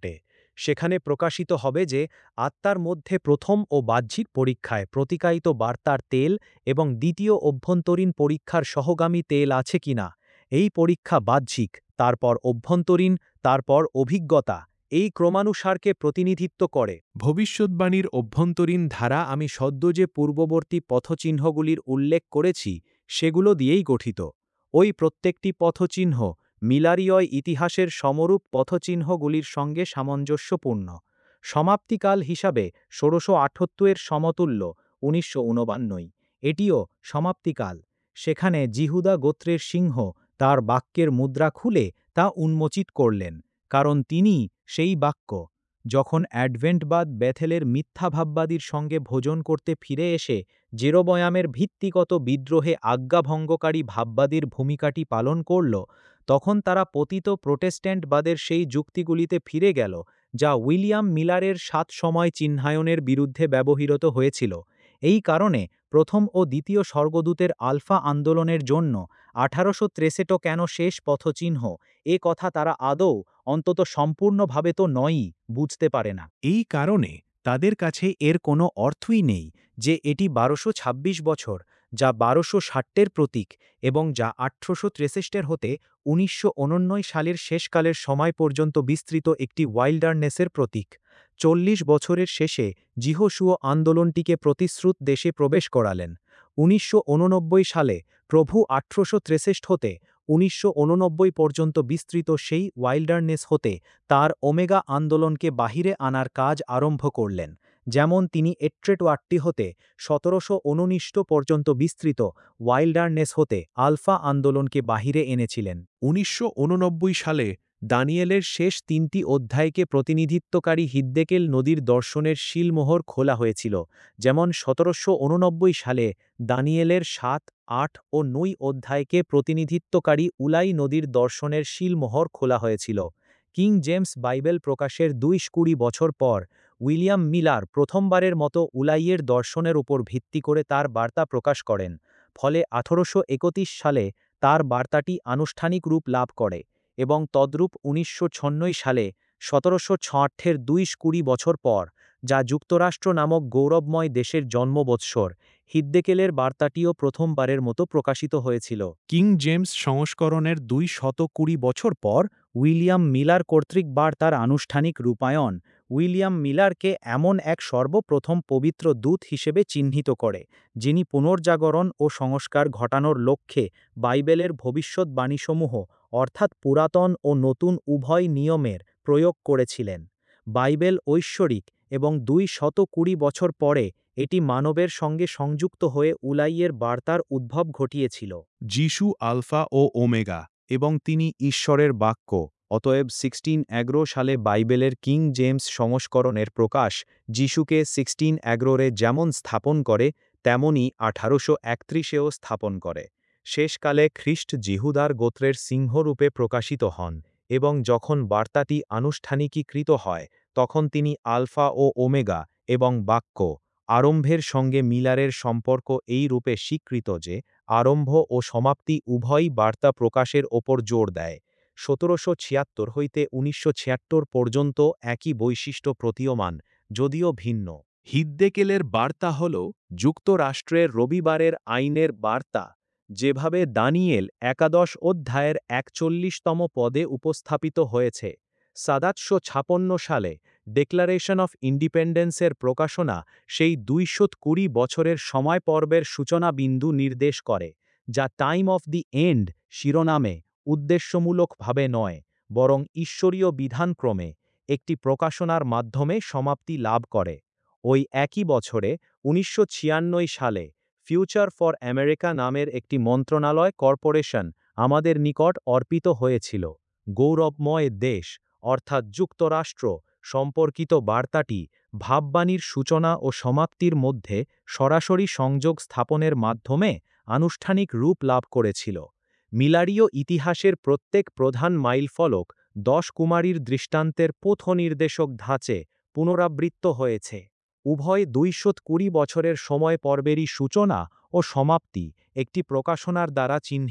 সেখানে প্রকাশিত হবে যে আত্মার মধ্যে প্রথম ও বাহ্যিক পরীক্ষায় প্রতিকায়িত বার্তার তেল এবং দ্বিতীয় অভ্যন্তরীণ পরীক্ষার সহগামী তেল আছে কিনা। এই পরীক্ষা বাহ্যিক, তারপর অভ্যন্তরীণ, তারপর অভিজ্ঞতা, এই ক্রমানুসারকে প্রতিনিধিত্ব করে। ভবিষ্যদ্বাণীর অভ্যন্তরীণ ধারা আমি সদ্য যে পূর্ববর্তী পথচিহ্নগুলির উল্লেখ করেছি সেগুলো দিয়েই গঠিত। ওই প্রত্যেকটি পথচিহ্ন মিলারীয় ইতিহাসের সমরূপ পথচিহ্নগুলির সঙ্গে সামঞ্জস্যপূর্ণ। সমাপ্তিকাল হিসাবে ষোড়শো আটাত্তর এর সমতুল্য উনিশশো ঊনবান্নই। এটিও সমাপ্তিকাল। সেখানে জিহুদা গোত্রের সিংহ তার বাক্যের মুদ্রা খুলে তা উন্মোচিত করলেন, কারণ তিনি সেই বাক্য। যখন অ্যাডভেন্টবাদ বেথেলের মিথ্যাভাববাদীর সঙ্গে ভোজন করতে ফিরে এসে জেরোবয়ামের ভিত্তিগত বিদ্রোহে আজ্ঞাভঙ্গকারী ভাববাদীর ভূমিকাটি পালন করল, তখন তারা পতিত প্রোটেস্ট্যান্টবাদের সেই যুক্তিগুলিতে ফিরে গেল যা উইলিয়াম মিলারের সাত সময় চিহ্নায়নের বিরুদ্ধে ব্যবহৃত হয়েছিল। এই কারণে প্রথম ও দ্বিতীয় স্বর্গদূতের আলফা আন্দোলনের জন্য আঠারোশো ত্রেসেটো কেন শেষ পথচিহ্ন, এ কথা তারা আদৌ, অন্তত সম্পূর্ণভাবে তো নয়ই, বুঝতে পারে না। এই কারণে তাদের কাছে এর কোনো অর্থই নেই যে এটি বারোশো ছাব্বিশ বছর, যা বারোশো ষাটের প্রতীক, এবং যা আঠারোশো ত্রেসষ্টের হতে উনিশশো ঊননব্বই সালের শেষকালের সময় পর্যন্ত বিস্তৃত একটি ওয়াইল্ডারনেসের প্রতীক। চল্লিশ বছরের শেষে জিহোশুয় আন্দোলনটিকে প্রতিশ্রুত দেশে প্রবেশ করালেন। উনিশশো ঊননব্বই সালে প্রভু আঠারোশো ত্রেসষ্ট হতে উনিশশো ঊননব্বই পর্যন্ত বিস্তৃত সেই ওয়াইল্ডারনেস হতে তার ওমেগা আন্দোলনকে বাহিরে আনার কাজ আরম্ভ করলেন, যেমন তিনি এট্রেটওয়াট্টি হতে সতেরোশো ঊননিষ্ট পর্যন্ত বিস্তৃত ওয়াইল্ডারনেস হতে আলফা আন্দোলনকে বাহিরে এনেছিলেন। উনিশশো ঊননব্বই সালে দানিয়েলের শেষ তিনটি অধ্যায়কে প্রতিনিধিত্বকারী হিদ্দেকেল নদীর দর্শনের শিলমোহর খোলা হয়েছিল, যেমন সতেরোশো ঊননব্বই সালে দানিয়েলের সাত, আট ও নয় অধ্যায়কে প্রতিনিধিত্বকারী উলাই নদীর দর্শনের শিলমোহর খোলা হয়েছিল। কিং জেমস বাইবেল প্রকাশের দুইশ কুড়ি বছর পর উইলিয়াম মিলার প্রথমবারের মতো উলাইয়ের দর্শনের উপর ভিত্তি করে তার বার্তা প্রকাশ করেন, ফলে আঠারোশো একত্রিশ সালে তার বার্তাটি আনুষ্ঠানিক রূপ লাভ করে, এবং তদ্রূপ উনিশশো ছন্নই সালে সতেরোশো ছয়াত্তরের দুইশ কুড়ি বছর পর, যা যুক্তরাষ্ট্র নামক গৌরবময় দেশের জন্মবৎসর, হিদ্দেকেলের বার্তাটিও প্রথমবারের মতো প্রকাশিত হয়েছিল। কিং জেমস সংস্করণের দুই শত কুড়ি বছর পর উইলিয়াম মিলার কর্তৃক বার্তার আনুষ্ঠানিক রূপায়ণ উইলিয়াম মিলারকে এমন এক সর্বপ্রথম পবিত্র দূত হিসেবে চিহ্নিত করে, যিনি পুনর্জাগরণ ও সংস্কার ঘটানোর লক্ষ্যে বাইবেলের ভবিষ্যৎবাণীসমূহ, অর্থাৎ পুরাতন ও নতুন উভয় নিয়মের প্রয়োগ করেছিলেন। বাইবেল ঐশ্বরিক, এবং দুই শত কুড়ি বছর পরে এটি মানবের সঙ্গে সংযুক্ত হয়ে উলাইয়ের বার্তার উদ্ভব ঘটিয়েছিল। যিশু আলফা ও ওমেগা, এবং তিনি ঈশ্বরের বাক্য। অতএব সিক্সটিন এগারো সালে বাইবেলের কিং জেমস সংস্করণের প্রকাশ যিশুকে সিক্সটিন এগারোরে যেমন স্থাপন করে, তেমনি আঠারোশো একত্রিশেও স্থাপন করে। শেষকালে খ্রিস্ট জিহুদার গোত্রের সিংহরূপে প্রকাশিত হন, এবং যখন বার্তাটি আনুষ্ঠানিকীকৃত হয় তখন তিনি আলফা ও ওমেগা এবং বাক্য আরম্ভের সঙ্গে মিলারের সম্পর্ক এই রূপে স্বীকৃত যে আরম্ভ ও সমাপ্তি উভয়ই বার্তা প্রকাশের ওপর জোর দেয়। সতেরোশো ছিয়াত্তর হইতে উনিশশো ছিয়াত্তর পর্যন্ত একই বৈশিষ্ট্য প্রতীয়মান, যদিও ভিন্ন। হিদ্দেকেলের বার্তা হল যুক্তরাষ্ট্রের রবিবারের আইনের বার্তা, যেভাবে দানিয়েল একাদশ অধ্যায়ের একচল্লিশতম পদে উপস্থাপিত হয়েছে। সাদাতশো ছাপন্ন সালে ডেক্লারেশন অফ ইন্ডিপেন্ডেন্সের প্রকাশনা সেই দুইশো কুড়ি বছরের সময় পর্বের সূচনা বিন্দু নির্দেশ করে, যা টাইম অফ দি এন্ড শিরোনামে উদ্দেশ্যমূলকভাবে নয়, বরং ঈশ্বরীয় বিধানক্রমে একটি প্রকাশনার মাধ্যমে সমাপ্তি লাভ করে। ওই একই বছরে উনিশশো ছিয়ানব্বই সালে ফিউচার ফর আমেরিকা নামের একটি মন্ত্রণালয় কর্পোরেশন আমাদের নিকট অর্পিত হয়েছিল। গৌরবময় দেশ, অর্থাৎ যুক্তরাষ্ট্র সম্পর্কিত বার্তাটি ভাববাণীর সূচনা ও সমাপ্তির মধ্যে সরাসরি সংযোগ স্থাপনের মাধ্যমে আনুষ্ঠানিক রূপ লাভ করেছিল। মিলারীয় ইতিহাসের প্রত্যেক প্রধান মাইলফলক দশ কুমারীর দৃষ্টান্তের পথনির্দেশক ধাঁচে পুনরাবৃত্ত হয়েছে। উভয় দুইশো কুড়ি বছরের সময় পর্বেরই সূচনা ও সমাপ্তি একটি প্রকাশনার দ্বারা চিহ্নিত।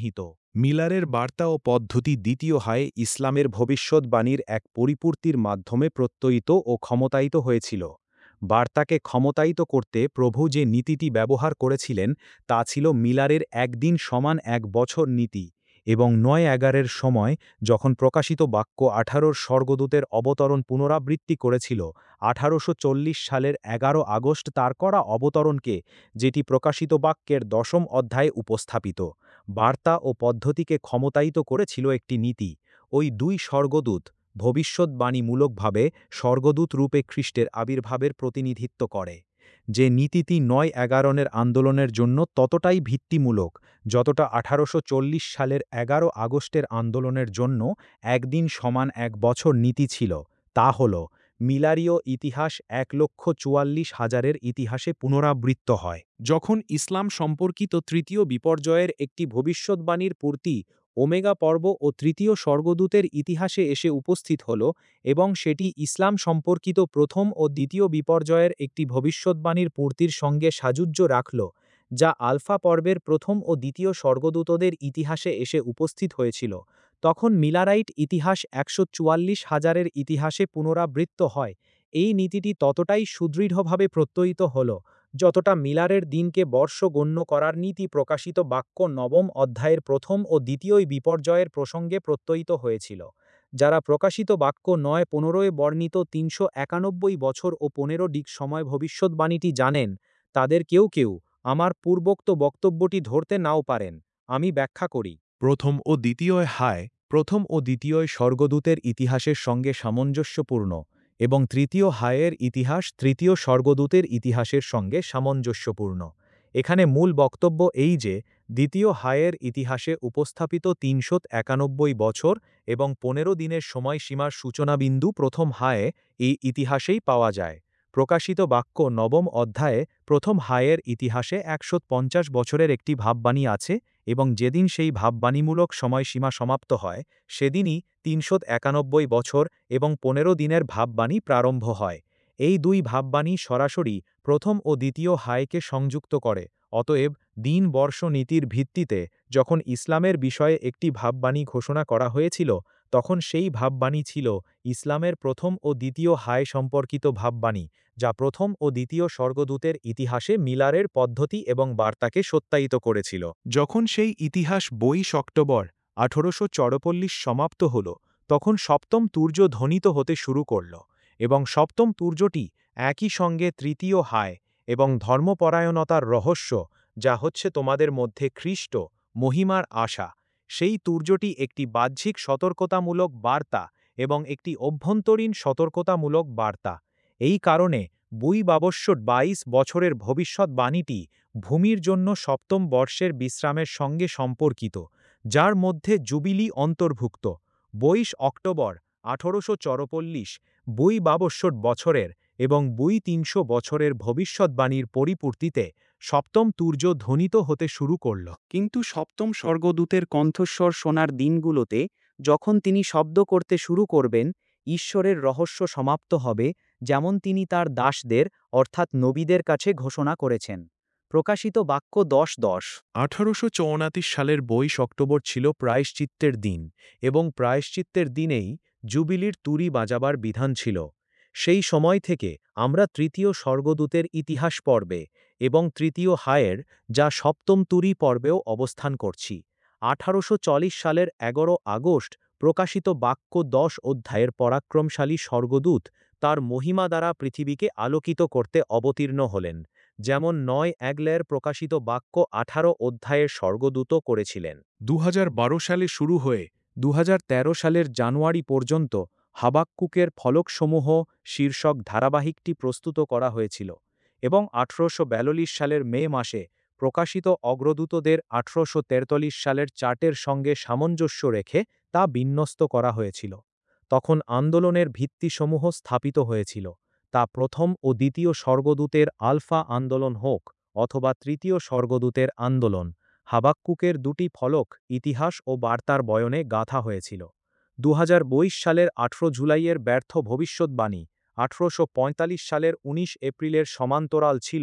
মিলারের বার্তা ও পদ্ধতি দ্বিতীয় হায়ে ইসলামের ভবিষ্যদ্বাণীর এক পরিপূর্তির মাধ্যমে প্রত্যয়িত ও ক্ষমতায়িত হয়েছিল। বার্তাকে ক্ষমতায়িত করতে প্রভু যে নীতিটি ব্যবহার করেছিলেন তা ছিল মিলারের একদিন সমান এক বছর নীতি, এবং নয় এগারের সময় যখন প্রকাশিত বাক্য আঠারোর স্বর্গদূতের অবতরণ পুনরাবৃত্তি করেছিল, আঠারোশো চল্লিশ সালের এগারো আগস্ট তার করা অবতরণকে, যেটি প্রকাশিত বাক্যের দশম অধ্যায়ে উপস্থাপিত বার্তা ও পদ্ধতিকে ক্ষমতায়িত করেছিল একটি নীতি। ওই দুই স্বর্গদূত ভবিষ্যদ্বাণীমূলকভাবে স্বর্গদূত রূপে খ্রিস্টের আবির্ভাবের প্রতিনিধিত্ব করে। যে নীতিটি নয় এগারনের আন্দোলনের জন্য ততটাই ভিত্তিমূলক যতটা আঠারোশো চল্লিশ সালের এগারো আগস্টের আন্দোলনের জন্য একদিন সমান এক বছর নীতি ছিল, তা হল মিলারীয় ইতিহাস এক লক্ষ চুয়াল্লিশ হাজারের ইতিহাসে পুনরাবৃত্ত হয়। যখন ইসলাম সম্পর্কিত তৃতীয় বিপর্যয়ের একটি ভবিষ্যদ্বাণীর পূর্তি ওমেগা পর্ব ও তৃতীয় স্বর্গদূতের ইতিহাসে এসে উপস্থিত হল, এবং সেটি ইসলাম সম্পর্কিত প্রথম ও দ্বিতীয় বিপর্যয়ের একটি ভবিষ্যদ্বাণীর পূর্তির সঙ্গে সাযুজ্য রাখল, যা আলফা পর্বের প্রথম ও দ্বিতীয় স্বর্গদূতদের ইতিহাসে এসে উপস্থিত হয়েছিল, তখন মিলারাইট ইতিহাস একশো চুয়াল্লিশ হাজারের ইতিহাসে পুনরাবৃত্ত হয়। এই নীতিটি ততটাই সুদৃঢ়ভাবে প্রত্যয়িত হল যতটা মিলারের দিনকে বর্ষ গণ্য করার নীতি প্রকাশিত বাক্য নবম অধ্যায়ের প্রথম ও দ্বিতীয় বিপর্যয়ের প্রসঙ্গে প্রত্যয়িত হয়েছিল। যারা প্রকাশিত বাক্য নয় পনেরোয় বর্ণিত তিনশো একানব্বই বছর ও পনেরো ডিক সময় ভবিষ্যদ্বাণীটি জানেন, তাদের কেউ কেউ আমার পূর্বোক্ত বক্তব্যটি ধরতে নাও পারেন। আমি ব্যাখ্যা করি। প্রথম ও দ্বিতীয় হায় প্রথম ও দ্বিতীয় স্বর্গদূতের ইতিহাসের সঙ্গে সামঞ্জস্যপূর্ণ, এবং তৃতীয় হায়ের ইতিহাস তৃতীয় স্বর্গদূতের ইতিহাসের সঙ্গে সামঞ্জস্যপূর্ণ। এখানে মূল বক্তব্য এই যে, দ্বিতীয় হায়ের ইতিহাসে উপস্থাপিত তিনশো একানব্বই বছর এবং পনেরো দিনের সময়সীমার সূচনাবিন্দু প্রথম হায়ে এই ইতিহাসেই পাওয়া যায়। প্রকাশিত বাক্য নবম অধ্যায়ে প্রথম হায়ের ইতিহাসে একশো পঞ্চাশ বছরের একটি ভাববাণী আছে, এবং যেদিন সেই ভাববাণীমূলক সময়সীমা সমাপ্ত হয় সেদিনই তিনশো একানব্বই বছর এবং পনেরো দিনের ভাববাণী প্রারম্ভ হয়। এই দুই ভাববাণী সরাসরি প্রথম ও দ্বিতীয় হায়কে সংযুক্ত করে। অতএব দিন বর্ষ নীতির ভিত্তিতে যখন ইসলামের বিষয়ে একটি ভাববাণী ঘোষণা করা হয়েছিল, তখন সেই ভাববাণী ছিল ইসলামের প্রথম ও দ্বিতীয় হায় সম্পর্কিত ভাববাণী, যা প্রথম ও দ্বিতীয় স্বর্গদূতের ইতিহাসে মিলারের পদ্ধতি এবং বার্তাকে সত্যায়িত করেছিল। যখন সেই ইতিহাস বাইশ অক্টোবর আঠারোশো চৌরাল্লিশ সমাপ্ত হল, তখন সপ্তম তুর্য ধ্বনিত হতে শুরু করল, এবং সপ্তম তুর্যটি একই সঙ্গে তৃতীয় হায় এবং ধর্মপরায়ণতার রহস্য, যা হচ্ছে তোমাদের মধ্যে খ্রিস্ট মহিমার আশা, সেই তুর্যটি একটি বাহ্যিক সতর্কতামূলক বার্তা এবং একটি অভ্যন্তরীণ সতর্কতামূলক বার্তা। এই কারণে বুই বাবস্যর বাইশ বছরের ভবিষ্যদ্বাণীটি ভূমির জন্য সপ্তম বর্ষের বিশ্রামের সঙ্গে সম্পর্কিত, যার মধ্যে জুবিলি অন্তর্ভুক্ত। বাইশ অক্টোবর আঠারোশো চৌরাল্লিশ বুই বাবস্যর বছরের এবং বুই তিনশো বছরের ভবিষ্যদ্বাণীর পরিপূর্তিতে সপ্তম তুর্য ধ্বনিত হতে শুরু করল। কিন্তু সপ্তম স্বর্গদূতের কণ্ঠস্বর শোনার দিনগুলোতে, যখন তিনি শব্দ করতে শুরু করবেন, ঈশ্বরের রহস্য সমাপ্ত হবে, যেমন তিনি তার দাসদের অর্থাৎ নবীদের কাছে ঘোষণা করেছেন। প্রকাশিত বাক্য দশ দশ। আঠারোশো চৌনাতিশ সালের বাইশ অক্টোবর ছিল প্রায়শ্চিত্তের দিন, এবং প্রায়শ্চিত্তের দিনেই জুবিলির তুরি বাজাবার বিধান ছিল। সেই সময় থেকে আমরা তৃতীয় স্বর্গদূতের ইতিহাস পর্বে এবং তৃতীয় হায়ের, যা সপ্তম তুরি পর্বেও অবস্থান করছি। আঠারোশো চল্লিশ সালের এগারো আগস্ট প্রকাশিত বাক্য দশ অধ্যায়ের পরাক্রমশালী স্বর্গদূত তার মহিমা দ্বারা পৃথিবীকে আলোকিত করতে অবতীর্ণ হলেন, যেমন নয় এগলের প্রকাশিত বাক্য আঠারো অধ্যায়ের স্বর্গদূত করেছিলেন। দু হাজার বারো সালে শুরু হয়ে দু হাজার তেরো সালের জানুয়ারি পর্যন্ত হাবাক্কুকের ফলকসমূহ শীর্ষক ধারাবাহিকটি প্রস্তুত করা হয়েছিল, এবং আঠারোশো বিয়াল্লিশ সালের মে মাসে প্রকাশিত অগ্রদূতদের আঠারোশো তেতাল্লিশ সালের চার্টের সঙ্গে সামঞ্জস্য রেখে তা বিন্যস্ত করা হয়েছিল। তখন আন্দোলনের ভিত্তিসমূহ স্থাপিত হয়েছিল, তা প্রথম ও দ্বিতীয় স্বর্গদূতের আলফা আন্দোলন হোক অথবা তৃতীয় স্বর্গদূতের আন্দোলন। হাবাক্কুকের দুটি ফলক ইতিহাস ও বার্তার বয়নে গাঁথা হয়েছিল। দু হাজার বাইশ সালের আঠারো জুলাইয়ের ব্যর্থ ভবিষ্যদ্বাণী আঠারোশো পঁয়তাল্লিশ সালের উনিশ এপ্রিলের সমান্তরাল ছিল,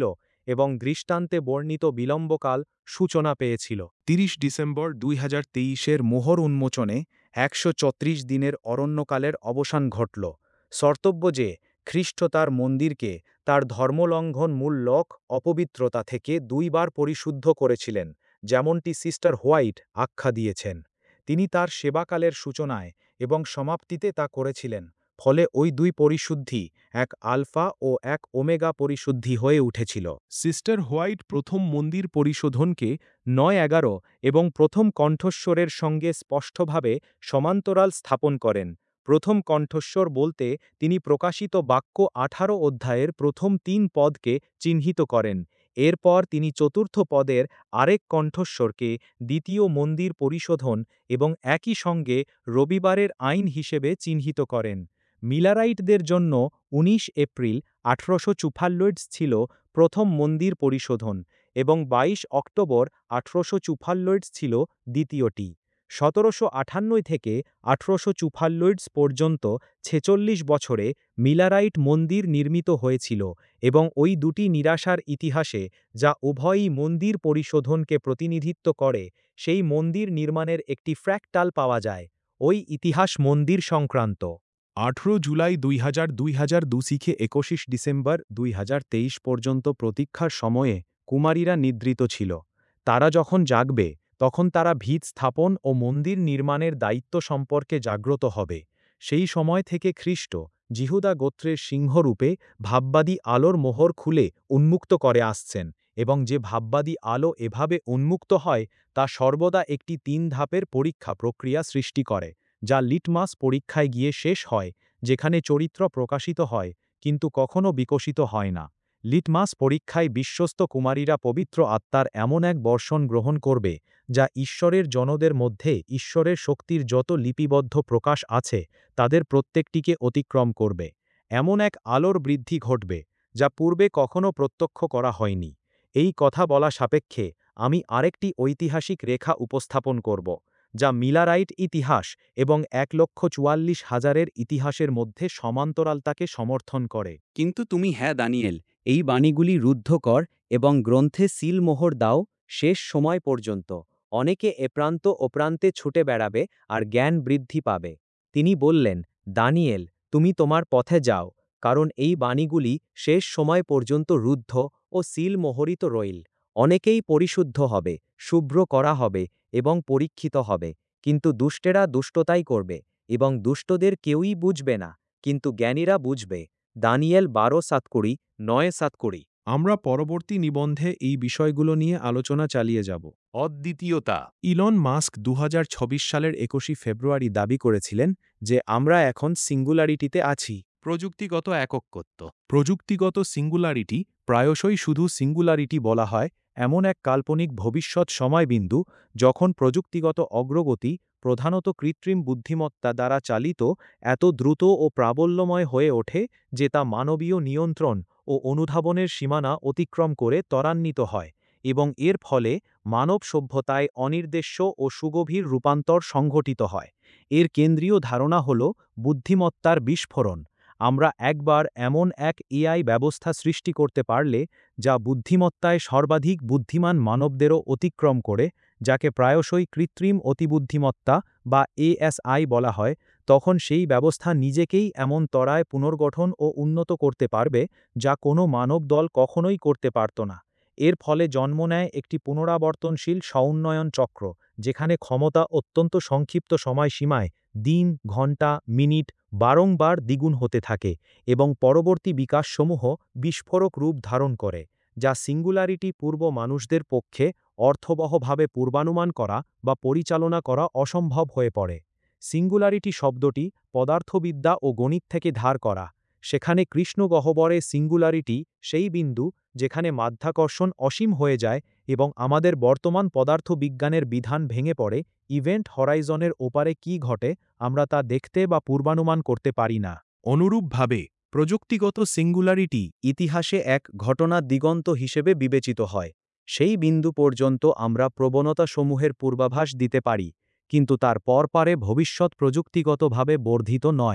এবং দৃষ্টান্তে বর্ণিত বিলম্বকাল সূচনা পেয়েছিল। তিরিশ ডিসেম্বর দুই হাজার তেইশের মোহর উন্মোচনে একশো চৌত্রিশ দিনের অরণ্যকালের অবসান ঘটল। সর্তব্য যে খ্রিস্ট তার মন্দিরকে তার ধর্মলঙ্ঘন মূল লক অপবিত্রতা থেকে দুইবার পরিশুদ্ধ করেছিলেন, যেমনটি সিস্টার হোয়াইট আখ্যা দিয়েছেন। তিনি তার সেবাকালের সূচনায় এবং সমাপ্তিতে তা করেছিলেন, ফলে ওই দুই পরিশুদ্ধি এক আলফা ও এক ওমেগা পরিশুদ্ধি হয়ে উঠেছিল। সিস্টার হোয়াইট প্রথম মন্দির পরিশোধনকে নয় এগারো এবং প্রথম কণ্ঠস্বরের সঙ্গে স্পষ্টভাবে সমান্তরাল স্থাপন করেন। প্রথম কণ্ঠস্বর বলতে তিনি প্রকাশিত বাক্য আঠারো অধ্যায়ের প্রথম তিন পদকে চিহ্নিত করেন। এরপর তিনি চতুর্থ পদের আরেক কণ্ঠস্বরকে দ্বিতীয় মন্দির পরিশোধন এবং একই সঙ্গে রবিবারের আইন হিসেবে চিহ্নিত করেন। মিলারাইটদের জন্য উনিশ এপ্রিল আঠারোশো চুয়াল্লিশ ছিল প্রথম মন্দির পরিশোধন এবং বাইশ অক্টোবর আঠারোশো চুয়াল্লিশ ছিল দ্বিতীয়টি। সতেরোশো আটান্ন থেকে আঠারোশো চুয়াল্লিশ পর্যন্ত ছেচল্লিশ বছরে মিলারাইট মন্দির নির্মিত হয়েছিল এবং ওই দুটি নিরাশার ইতিহাসে, যা উভয়ই মন্দির পরিশোধনকে প্রতিনিধিত্ব করে, সেই মন্দির নির্মাণের একটি ফ্র্যাক্টাল পাওয়া যায়। ওই ইতিহাস মন্দির সংক্রান্ত। আঠেরো জুলাই দুই হাজার দুই হাজার দু শিখে একত্রিশ ডিসেম্বর দুই হাজার তেইশ পর্যন্ত প্রতীক্ষার সময়ে কুমারীরা নিদ্রিত ছিল। তারা যখন জাগবে তখন তারা ভিত স্থাপন ও মন্দির নির্মাণের দায়িত্ব সম্পর্কে জাগ্রত হবে। সেই সময় থেকে খ্রিস্ট জিহুদা গোত্রের সিংহরূপে ভাববাদী আলোর মোহর খুলে উন্মুক্ত করে আসছেন এবং যে ভাববাদী আলো এভাবে উন্মুক্ত হয় তা সর্বদা একটি তিন ধাপের পরীক্ষা প্রক্রিয়া সৃষ্টি করে, যা লিটমাস পরীক্ষায় গিয়ে শেষ হয়, যেখানে চরিত্র প্রকাশিত হয় কিন্তু কখনো বিকশিত হয় না। লিটমাস পরীক্ষায় বিশ্বস্ত কুমারীরা পবিত্র আত্মার এমন এক বর্ষণ গ্রহণ করবে যা ঈশ্বরের জনদের মধ্যে ঈশ্বরের শক্তির যত লিপিবদ্ধ প্রকাশ আছে তাদের প্রত্যেকটিকে অতিক্রম করবে। এমন এক আলোর বৃদ্ধি ঘটবে যা পূর্বে কখনো প্রত্যক্ষ করা হয়নি। এই কথা বলা সাপেক্ষে আমি আরেকটি ঐতিহাসিক রেখা উপস্থাপন করব, যা মিলারাইট ইতিহাস এবং এক লক্ষ চুয়াল্লিশ হাজারের ইতিহাসের মধ্যে সমান্তরালতাকে সমর্থন করে। কিন্তু তুমি হ্যাঁ দানিয়েল, এই বাণীগুলি রুদ্ধ কর এবং গ্রন্থে সিল মোহর দাও শেষ সময় পর্যন্ত। অনেকে এ প্রান্ত ও প্রান্তে ছুটে বেড়াবে আর জ্ঞান বৃদ্ধি পাবে। তিনি বললেন, দানিয়েল, তুমি তোমার পথে যাও, কারণ এই বাণীগুলি শেষ সময় পর্যন্ত রুদ্ধ ও সিল মোহরিত রইল। অনেকেই পরিশুদ্ধ হবে, শুভ্র করা হবে এবং পরীক্ষিত হবে, কিন্তু দুষ্টেরা দুষ্টতাই করবে এবং দুষ্টদের কেউই বুঝবে না, কিন্তু জ্ঞানীরা বুঝবে। দানিয়েল বারো সাত কুড়ি নয় সাত কুড়ি। আমরা পরবর্তী নিবন্ধে এই বিষয়গুলো নিয়ে আলোচনা চালিয়ে যাব। অদ্বিতীয়তা। ইলন মাস্ক দু হাজার চব্বিশ সালের একুশে ফেব্রুয়ারি দাবি করেছিলেন যে আমরা এখন সিঙ্গুলারিটিতে আছি। প্রযুক্তিগত এককত্ব। প্রযুক্তিগত সিঙ্গুলারিটি প্রায়শই শুধু সিঙ্গুলারিটি বলা হয় এমন এক কাল্পনিক ভবিষ্যৎ সময়বিন্দু যখন প্রযুক্তিগত অগ্রগতি, প্রধানত কৃত্রিম বুদ্ধিমত্তা দ্বারা চালিত, এত দ্রুত ও প্রাবল্যময় হয়ে ওঠে যে তা মানবীয় নিয়ন্ত্রণ ও অনুধাবনের সীমানা অতিক্রম করে ত্বরান্বিত হয় এবং এর ফলে মানব সভ্যতায় অনির্দেশ্য ও সুগভীর রূপান্তর সংঘটিত হয়। এর কেন্দ্রীয় ধারণা হল বুদ্ধিমত্তার বিস্ফোরণ। আমরা একবার এমন এক এআই ব্যবস্থা সৃষ্টি করতে পারলে যা বুদ্ধিমত্তায় সর্বাধিক বুদ্ধিমান মানবদেরও অতিক্রম করে, যাকে প্রায়শই কৃত্রিম অতিবুদ্ধিমত্তা বা এএসআই বলা হয়, তখন সেই ব্যবস্থা নিজেকেই এমন ত্বরায় পুনর্গঠন ও উন্নত করতে পারবে যা কোনো মানব দল কখনোই করতে পারত না। এর ফলে জন্ম নেয় একটি পুনরাবর্তনশীল স্বউন্নয়ন চক্র, যেখানে ক্ষমতা অত্যন্ত সংক্ষিপ্ত সময়সীমায় দিন, ঘণ্টা, মিনিট বারংবার দ্বিগুণ হতে থাকে এবং পরবর্তী বিকাশসমূহ বিস্ফোরক রূপ ধারণ করে, যা সিঙ্গুলারিটি পূর্ব মানুষদের পক্ষে অর্থবহভাবে পূর্বানুমান করা বা পরিচালনা করা অসম্ভব হয়ে পড়ে। সিঙ্গুলারিটি শব্দটি পদার্থবিদ্যা ও গণিত থেকে ধার করা। সেখানে কৃষ্ণগহ্বরে সিঙ্গুলারিটি সেই বিন্দু যেখানে মাধ্যাকর্ষণ অসীম হয়ে যায় এবং আমাদের বর্তমান পদার্থবিজ্ঞানের বিধান ভেঙে পড়ে। ইভেন্ট হরাইজনের ওপারে কি ঘটে আমরা তা দেখতে বা পূর্বানুমান করতে পারি না। অনুরূপভাবে প্রযুক্তিগত সিঙ্গুলারিটি ইতিহাসে এক ঘটনা দিগন্ত হিসেবে বিবেচিত হয়। সেই বিন্দু পর্যন্ত আমরা প্রবণতাসমূহের পূর্বাভাস দিতে পারি, কিন্তু তার পরপারে ভবিষ্যৎ প্রযুক্তিগতভাবে বর্ধিত নয়।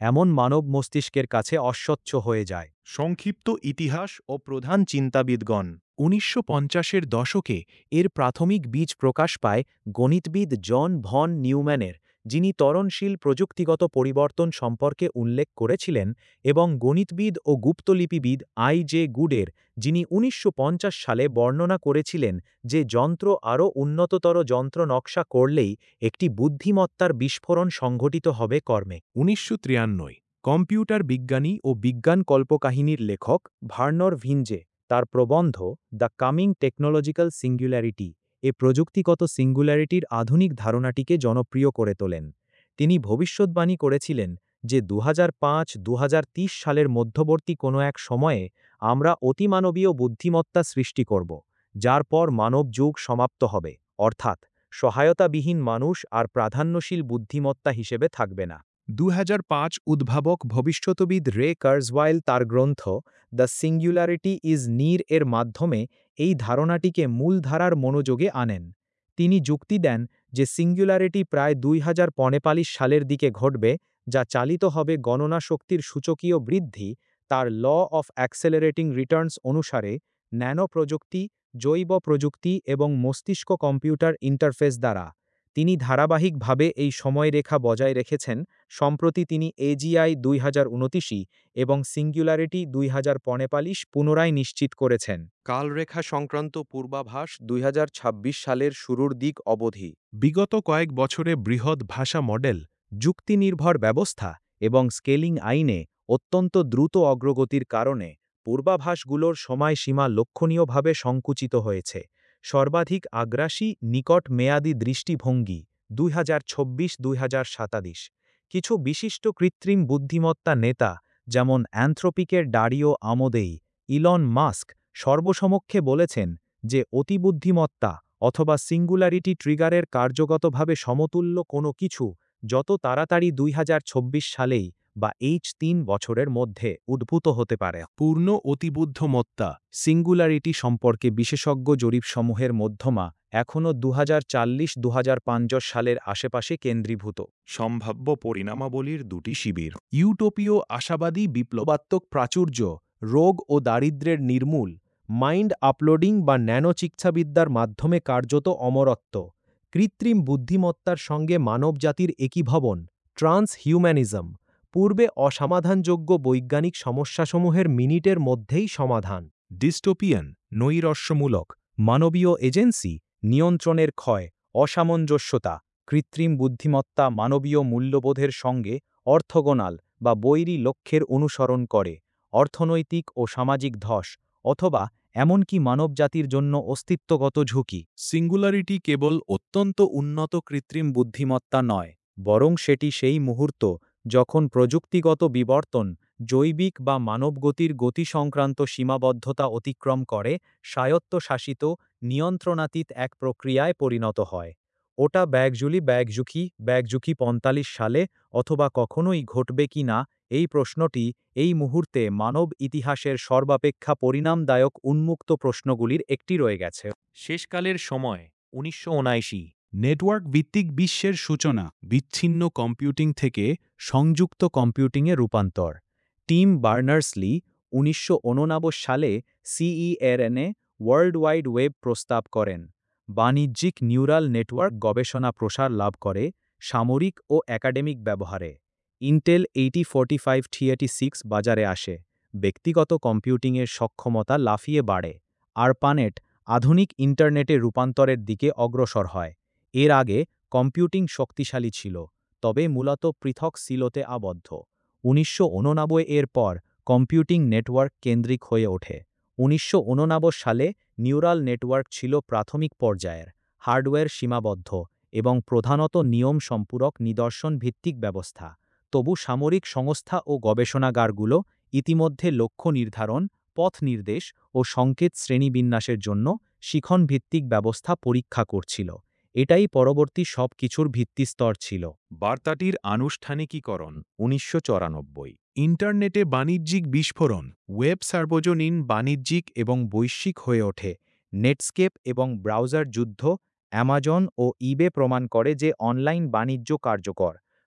এমন মানব মস্তিষ্কের কাছে অস্বচ্ছ হয়ে যায়। সংক্ষিপ্ত ইতিহাস ও প্রধান চিন্তাবিদগণ। উনিশশো পঞ্চাশের দশকে এর প্রাথমিক বীজ প্রকাশ পায় গণিতবিদ জন ভন নিউম্যানের, যিনি ত্বরণশীল প্রযুক্তিগত পরিবর্তন সম্পর্কে উল্লেখ করেছিলেন, এবং গণিতবিদ ও গুপ্তলিপিবিদ আই জে গুডের, যিনি উনিশশো পঞ্চাশ সালে বর্ণনা করেছিলেন যে যন্ত্র আরও উন্নততর যন্ত্র নকশা করলেই একটি বুদ্ধিমত্তার বিস্ফোরণ সংঘটিত হবে কর্মে। উনিশশো তিয়াত্তর কম্পিউটার বিজ্ঞানী ও বিজ্ঞান কল্পকাহিনীর লেখক ভার্নর ভিনজে তার প্রবন্ধ দ্য কামিং টেকনোলজিক্যাল সিঙ্গুলারিটি এ প্রযুক্তিগত সিঙ্গুলারিটির আধুনিক ধারণাটিকে জনপ্রিয় করে তোলেন। তিনি ভবিষ্যদ্বাণী করেছিলেন যে দু হাজার পাঁচ দু হাজার ত্রিশ সালের মধ্যবর্তী কোনো এক সময়ে আমরা অতিমানবীয় বুদ্ধিমত্তা সৃষ্টি করব, যার পর মানব যুগ সমাপ্ত হবে, অর্থাৎ সহায়তাবিহীন মানুষ আর প্রাধান্যশীল বুদ্ধিমত্তা হিসেবে থাকবে না। দু হাজার পাঁচ উদ্ভাবক ভবিষ্যৎবিদ রে কার্জওয়াইল তার গ্রন্থ দ্য সিঙ্গুলারিটি ইজ নির এর মাধ্যমে এই ধারণাটিকে মূলধারার মনোযোগে আনেন। তিনি যুক্তি দেন যে সিঙ্গুলারিটি প্রায় দুই হাজার পঁয়তাল্লিশ সালের দিকে ঘটবে, যা চালিত হবে গণনা শক্তির সূচকীয় বৃদ্ধি, তার ল অফ অ্যাক্সেলারেটিং রিটার্নস অনুসারে, ন্যানো প্রযুক্তি, জৈব প্রযুক্তি এবং মস্তিষ্ক কম্পিউটার ইন্টারফেস দ্বারা। তিনি ধারাবাহিকভাবে এই সময়রেখা বজায় রেখেছেন। সম্প্রতি তিনি এজিআই দুই হাজার উনত্রিশ এবং সিঙ্গুলারিটি দুই হাজার পঁয়তাল্লিশ পুনরায় নিশ্চিত করেছেন। কালরেখা সংক্রান্ত পূর্বাভাস দুই হাজার ছাব্বিশ সালের শুরুর দিক অবধি। বিগত কয়েক বছরে বৃহৎ ভাষা মডেল, যুক্তিনির্ভর ব্যবস্থা এবং স্কেলিং আইনে অত্যন্ত দ্রুত অগ্রগতির কারণে পূর্বাভাসগুলোর সময়সীমা লক্ষণীয়ভাবে সংকুচিত হয়েছে। সর্বাধিক আগ্রাসী নিকট মেয়াদী দৃষ্টিভঙ্গি দুই হাজার চব্বিশ দুই হাজার সাতাশ। কিছু বিশিষ্ট কৃত্রিম বুদ্ধিমত্তা নেতা যেমন অ্যানথ্রোপিকের ডারিও আমোদেই, ইলন মাস্ক সর্বসমক্ষে বলেছেন যে অতিবুদ্ধিমত্তা অথবা সিঙ্গুলারিটি ট্রিগারের কার্যগতভাবে সমতুল্য কোনো কিছু যত তাড়াতাড়ি দুই হাজার চব্বিশ সালেই বা এইচ তিন বছরের মধ্যে উদ্ভূত হতে পারে। পূর্ণ অতিবুদ্ধিমত্তা সিঙ্গুলারিটি সম্পর্কে বিশেষজ্ঞ জরিপসমূহের মধ্যমা এখনও দু হাজার চল্লিশ দু হাজার পঞ্চাশ সালের আশেপাশে কেন্দ্রীভূত। সম্ভাব্য পরিণামাবলীর দুটি শিবির। ইউটোপীয় আশাবাদী বিপ্লবাত্মক প্রাচুর্য, রোগ ও দারিদ্র্যের নির্মূল, মাইন্ড আপলোডিং বা ন্যানোচিকিৎসাবিদ্যার মাধ্যমে কার্যত অমরত্ব, কৃত্রিম বুদ্ধিমত্তার সঙ্গে মানবজাতির একীভবন, ট্রান্সহিউম্যানিজম, পূর্বে অসমাধানযোগ্য বৈজ্ঞানিক সমস্যাসমূহের মিনিটের মধ্যেই সমাধান। ডিস্টোপিয়ান, নৈরস্যমূলক, মানবীয় এজেন্সি, নিয়ন্ত্রণের ক্ষয়, অসামঞ্জস্যতা, কৃত্রিম বুদ্ধিমত্তা মানবীয় মূল্যবোধের সঙ্গে অর্থোগোনাল বা বৈরী লক্ষ্যের অনুসরণ করে, অর্থনৈতিক ও সামাজিক ধস, অথবা এমনকি মানবজাতির জন্য অস্তিত্বগত ঝুঁকি। সিঙ্গুলারিটি কেবল অত্যন্ত উন্নত কৃত্রিম বুদ্ধিমত্তা নয়, বরং সেটি সেই মুহূর্ত যখন প্রযুক্তিগত বিবর্তন জৈবিক বা মানবগতির গতি সংক্রান্ত সীমাবদ্ধতা অতিক্রম করে স্বায়ত্তশাসিত, নিয়ন্ত্রণাতীত এক প্রক্রিয়ায় পরিণত হয়। ওটা ব্যাগজুলি ব্যাগজুকি ব্যাগজুকি পঁয়তাল্লিশ সালে অথবা কখনোই ঘটবে কি না, এই প্রশ্নটি এই মুহূর্তে মানব ইতিহাসের সর্বাপেক্ষা পরিণামদায়ক উন্মুক্ত প্রশ্নগুলির একটি রয়ে গেছে। শেষকালের সময় উনিশশো উনআশি নেটওয়ার্ক ভিত্তিক বিশ্বের সূচনা, বিচ্ছিন্ন কম্পিউটিং থেকে সংযুক্ত কম্পিউটিংয়ে রূপান্তর। টিম বার্নার্স-লি উনিশশো ঊননব্বই সালে সিইআরএনে ওয়ার্ল্ড ওয়াইড ওয়েব প্রস্তাব করেন। বাণিজ্যিক নিউরাল নেটওয়ার্ক গবেষণা প্রসার লাভ করে সামরিক ও একাডেমিক ব্যবহারে। Intel eighty forty five three six বাজারে আসে। ব্যক্তিগত কম্পিউটিংয়ের সক্ষমতা লাফিয়ে বাড়ে। আরপানেট আধুনিক ইন্টারনেটে রূপান্তরের দিকে অগ্রসর হয়। এর আগে কম্পিউটিং শক্তিশালী ছিল, তবে মূলত পৃথক সিলোতে আবদ্ধ। উনিশশো ঊননব্বই এর পর কম্পিউটিং নেটওয়ার্ক কেন্দ্রিক হয়ে ওঠে। উনিশশো ঊননব্বই সালে নিউরাল নেটওয়ার্ক ছিল প্রাথমিক পর্যায়ের, হার্ডওয়্যার সীমাবদ্ধ এবং প্রধানত নিয়ম সম্পূরক নিদর্শন ভিত্তিক ব্যবস্থা। তবু সামরিক সংস্থা ও গবেষণাগারগুলো ইতিমধ্যে লক্ষ্য নির্ধারণ, পথ নির্দেশ ও সংকেত শ্রেণীবিন্যাসের জন্য শিখনভিত্তিক ব্যবস্থা পরীক্ষা করছিল। এটাই পরবর্তী সব কিছুর ভিত্তিস্তর ছিল। বার্তাটির আনুষ্ঠানিকীকরণ উনিশশো চুরানব্বই। ইন্টারনেটে বাণিজ্যিক বিস্ফোরণ, ওয়েব সার্বজনীন বাণিজ্যিক এবং বৈশ্বিক হয়ে ওঠে। নেটস্কেপ এবং ব্রাউজার যুদ্ধ, অ্যামাজন ও ইবে প্রমাণ করে যে অনলাইন বাণিজ্য কার্যকর।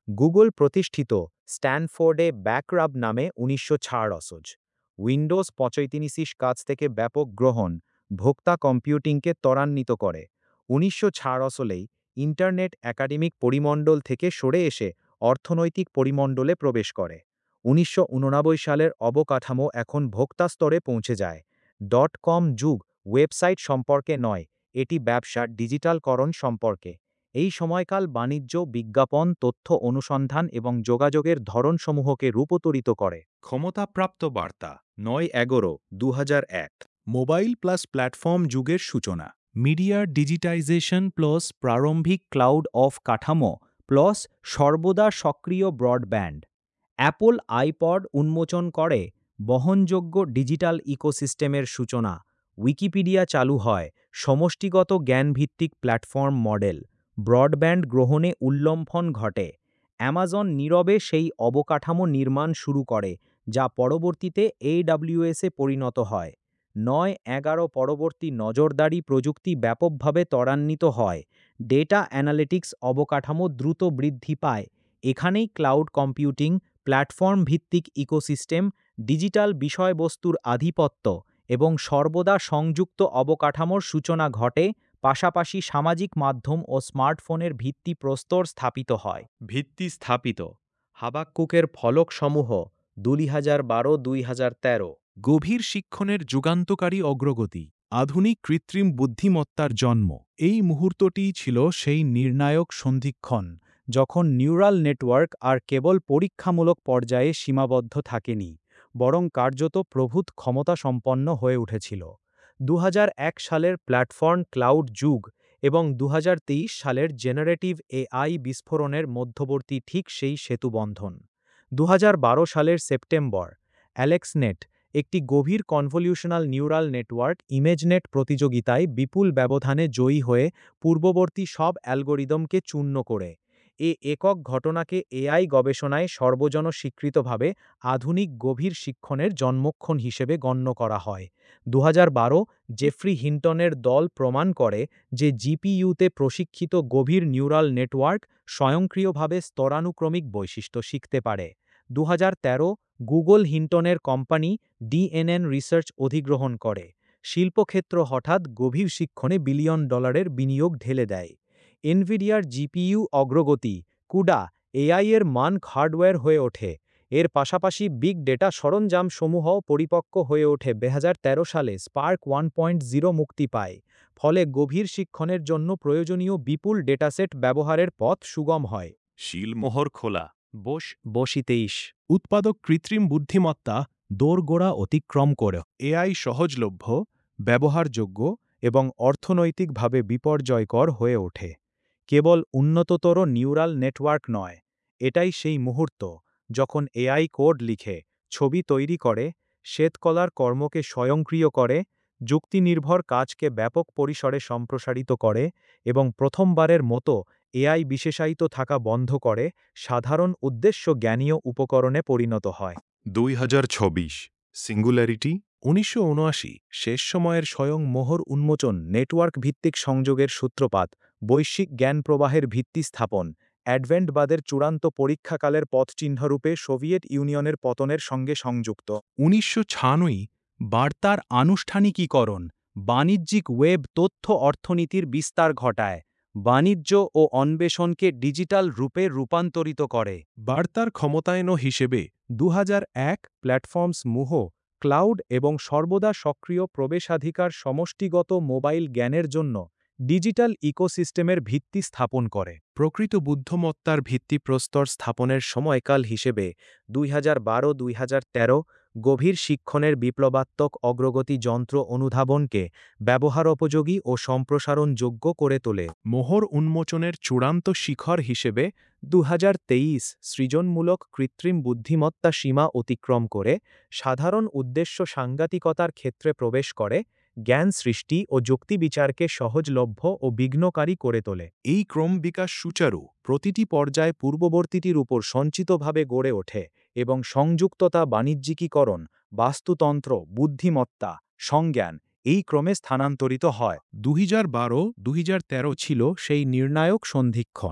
গুগল প্রতিষ্ঠিত স্ট্যানফোর্ডে ব্যাকরাব নামে উনিশশো ছাড় উইন্ডোজ পঁয়ত্রিশ কাজ থেকে ব্যাপক গ্রহণ ভোক্তা কম্পিউটিংকে ত্বরান্বিত করে উনিশশো ছাড়লেই ইন্টারনেট একাডেমিক পরিমণ্ডল থেকে সরে এসে অর্থনৈতিক পরিমণ্ডলে প্রবেশ করে উনিশশো উননব্বই সালের অবকাঠামো এখন ভোক্তা স্তরে পৌঁছে যায় ডট কম যুগ ওয়েবসাইট সম্পর্কে নয় এটি ব্যবসার ডিজিটালকরণ সম্পর্কে এই সময়কাল বাণিজ্য বিজ্ঞাপন তথ্য অনুসন্ধান এবং যোগাযোগের ধরনসমূহকে রূপান্তরিত করে ক্ষমতাপ্রাপ্ত বার্তা নয় এগারো দু হাজার এক মোবাইল প্লাস প্ল্যাটফর্ম যুগের সূচনা মিডিয়ার ডিজিটাইজেশন প্লাস প্রারম্ভিক ক্লাউড অফ কাঠামো প্লাস সর্বদা সক্রিয় ব্রডব্যান্ড অ্যাপল আইপড উন্মোচন করে বহনযোগ্য ডিজিটাল ইকোসিস্টেমের সূচনা উইকিপিডিয়া চালু হয় সমষ্টিগত জ্ঞানভিত্তিক প্ল্যাটফর্ম মডেল ব্রডব্যান্ড গ্রহণে উল্লম্ফন ঘটে অ্যামাজন নীরবে সেই অবকাঠামো নির্মাণ শুরু করে যা পরবর্তীতে এডব্লিউএসে পরিণত হয় নয় এগারো পরবর্তী নজরদারি প্রযুক্তি ব্যাপকভাবে ত্বরান্বিত হয় ডেটা অ্যানালিটিক্স অবকাঠামো দ্রুত বৃদ্ধি পায় এখানেই ক্লাউড কম্পিউটিং প্ল্যাটফর্ম ভিত্তিক ইকোসিস্টেম ডিজিটাল বিষয়বস্তুর আধিপত্য এবং সর্বদা সংযুক্ত অবকাঠামোর সূচনা ঘটে পাশাপাশি সামাজিক মাধ্যম ও স্মার্টফোনের ভিত্তিপ্রস্তর স্থাপিত হয় ভিত্তি স্থাপিত হাবাক্কুকের ফলকসমূহ দুই হাজার বারো দুই হাজার তেরো গভীর শিক্ষণের যুগান্তকারী অগ্রগতি আধুনিক কৃত্রিম বুদ্ধিমত্তার জন্ম এই মুহূর্তটিই ছিল সেই নির্ণায়ক সন্ধিক্ষণ যখন নিউরাল নেটওয়ার্ক আর কেবল পরীক্ষামূলক পর্যায়ে সীমাবদ্ধ থাকেনি বরং কার্যত প্রভূত ক্ষমতাসম্পন্ন হয়ে উঠেছিল দু হাজার এক সালের প্ল্যাটফর্ম ক্লাউড যুগ এবং দু হাজার তেইশ সালের জেনারেটিভ এআই বিস্ফোরণের মধ্যবর্তী ঠিক সেই সেতুবন্ধন দু হাজার বারো সালের সেপ্টেম্বর অ্যালেক্সনেট একটি গভীর কনভলিউশনাল নিউরাল নেটওয়ার্ক ইমেজনেট প্রতিযোগিতায় বিপুল ব্যবধানে জয়ী হয়ে পূর্ববর্তী সব অ্যালগোরিদমকে চূর্ণ করে এ একক ঘটনাকে এআই গবেষণায় সর্বজন স্বীকৃতভাবে আধুনিক গভীর শিক্ষণের জন্মক্ষণ হিসেবে গণ্য করা হয় দু হাজার বারো জেফ্রি হিন্টনের দল প্রমাণ করে যে জিপিইউতে প্রশিক্ষিত গভীর নিউরাল নেটওয়ার্ক স্বয়ংক্রিয়ভাবে স্তরানুক্রমিক বৈশিষ্ট্য শিখতে পারে দু হাজার তেরো গুগল হিন্টনের কোম্পানি ডিএনএন রিসার্চ অধিগ্রহণ করে শিল্পক্ষেত্র হঠাৎ গভীর শিক্ষণে বিলিয়ন ডলারের বিনিয়োগ ঢেলে দেয় এনভিডিয়ার জিপিইউ অগ্রগতি কুডা এআই এর মান হার্ডওয়্যার হয়ে ওঠে এর পাশাপাশি বিগ ডেটা সরঞ্জামসমূহ পরিপক্ক হয়ে ওঠে দু হাজার তেরো সালে স্পার্ক ওয়ান পয়েন্ট জিরো মুক্তি পায় ফলে গভীর শিক্ষণের জন্য প্রয়োজনীয় বিপুল ডেটাসেট ব্যবহারের পথ সুগম হয় শিলমোহর খোলা বস বসিতেইশ উৎপাদক কৃত্রিম বুদ্ধিমত্তা দোরগোড়া অতিক্রম করে এআই সহজলভ্য ব্যবহারযোগ্য এবং অর্থনৈতিকভাবে বিপর্যয়কর হয়ে ওঠে কেবল উন্নততর নিউরাল নেটওয়ার্ক নয় এটাই সেই মুহূর্ত যখন এআই কোড লিখে ছবি তৈরি করে শ্বেতকলার কর্মকে স্বয়ংক্রিয় করে যুক্তিনির্ভর কাজকে ব্যাপক পরিসরে সম্প্রসারিত করে এবং প্রথমবারের মতো এআই বিশেষায়িত থাকা বন্ধ করে সাধারণ উদ্দেশ্য জ্ঞানীয় উপকরণে পরিণত হয় দুই হাজার চব্বিশ সিঙ্গুলারিটি উনিশশো উনআশি শেষ সময়ের স্বয়ং মোহর উন্মোচন নেটওয়ার্ক ভিত্তিক সংযোগের সূত্রপাত বৈশ্বিক জ্ঞান প্রবাহের ভিত্তি স্থাপন অ্যাডভেন্টবাদের চূড়ান্ত পরীক্ষাকালের পথচিহ্নরূপে সোভিয়েত ইউনিয়নের পতনের সঙ্গে সংযুক্ত উনিশশো ছায়ানব্বই বার্তার আনুষ্ঠানিকীকরণ বাণিজ্যিক ওয়েব তথ্য অর্থনীতির বিস্তার ঘটায় বাণিজ্য ও অন্বেষণকে ডিজিটাল রূপে রূপান্তরিত করে বার্তার ক্ষমতায়ন হিসেবে দু হাজার এক প্ল্যাটফর্মসমূহ ক্লাউড এবং সর্বদা সক্রিয় প্রবেশাধিকার সমষ্টিগত মোবাইল জ্ঞানের জন্য ডিজিটাল ইকোসিস্টেমের ভিত্তি স্থাপন করে প্রকৃত বুদ্ধিমত্তার ভিত্তিপ্রস্তর স্থাপনের সময়কাল হিসেবে দুই হাজার বারো দুই হাজার তেরো গভীর শিক্ষণের বিপ্লবাত্মক অগ্রগতি যন্ত্র অনুধাবনকে ব্যবহারোপযোগী ও সম্প্রসারণযোগ্য করে তোলে মোহর উন্মোচনের চূড়ান্ত শিখর হিসেবে দু হাজার তেইশ সৃজনমূলক কৃত্রিম বুদ্ধিমত্তা সীমা অতিক্রম করে সাধারণ উদ্দেশ্য সাংঘাতিকতার ক্ষেত্রে প্রবেশ করে জ্ঞান সৃষ্টি ও যুক্তিবিচারকে সহজলভ্য ও বিঘ্নকারী করে তোলে এই ক্রম বিকাশ সুচারু প্রতিটি পর্যায়ে পূর্ববর্তীটির উপর সঞ্চিতভাবে গড়ে ওঠে এবং সংযুক্ততা বাণিজ্যিকীকরণ বাস্তুতন্ত্র বুদ্ধিমত্তা সংজ্ঞান এই ক্রমে স্থানান্তরিত হয় দুই হাজার বারো দুই হাজার তেরো ছিল সেই নির্ণায়ক সন্ধিক্ষণ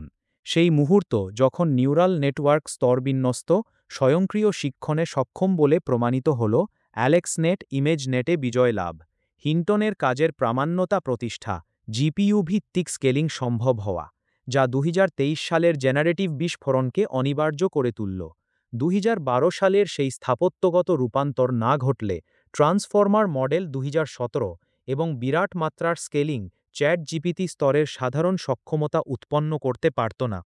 সেই মুহূর্ত যখন নিউরাল নেটওয়ার্ক স্তরবিন্যস্ত স্বয়ংক্রিয় শিক্ষণে সক্ষম বলে প্রমাণিত হল, অ্যালেক্সনেট ইমেজনেটে বিজয় লাভ, হিন্টনের কাজের প্রামাণ্যতা প্রতিষ্ঠা, জিপিইউ ভিত্তিক স্কেলিং সম্ভব হওয়া, যা দুই হাজার তেইশ সালের জেনারেটিভ বিস্ফোরণকে অনিবার্য করে তুলল। দুই হাজার বারো সালের সেই স্থাপত্যগত রূপান্তর না ঘটলে ট্রান্সফর্মার মডেল দুই হাজার সতেরো এবং বিরাট মাত্রার স্কেলিং চ্যাট জিপিটি স্তরের সাধারণ সক্ষমতা উৎপন্ন করতে পারত না।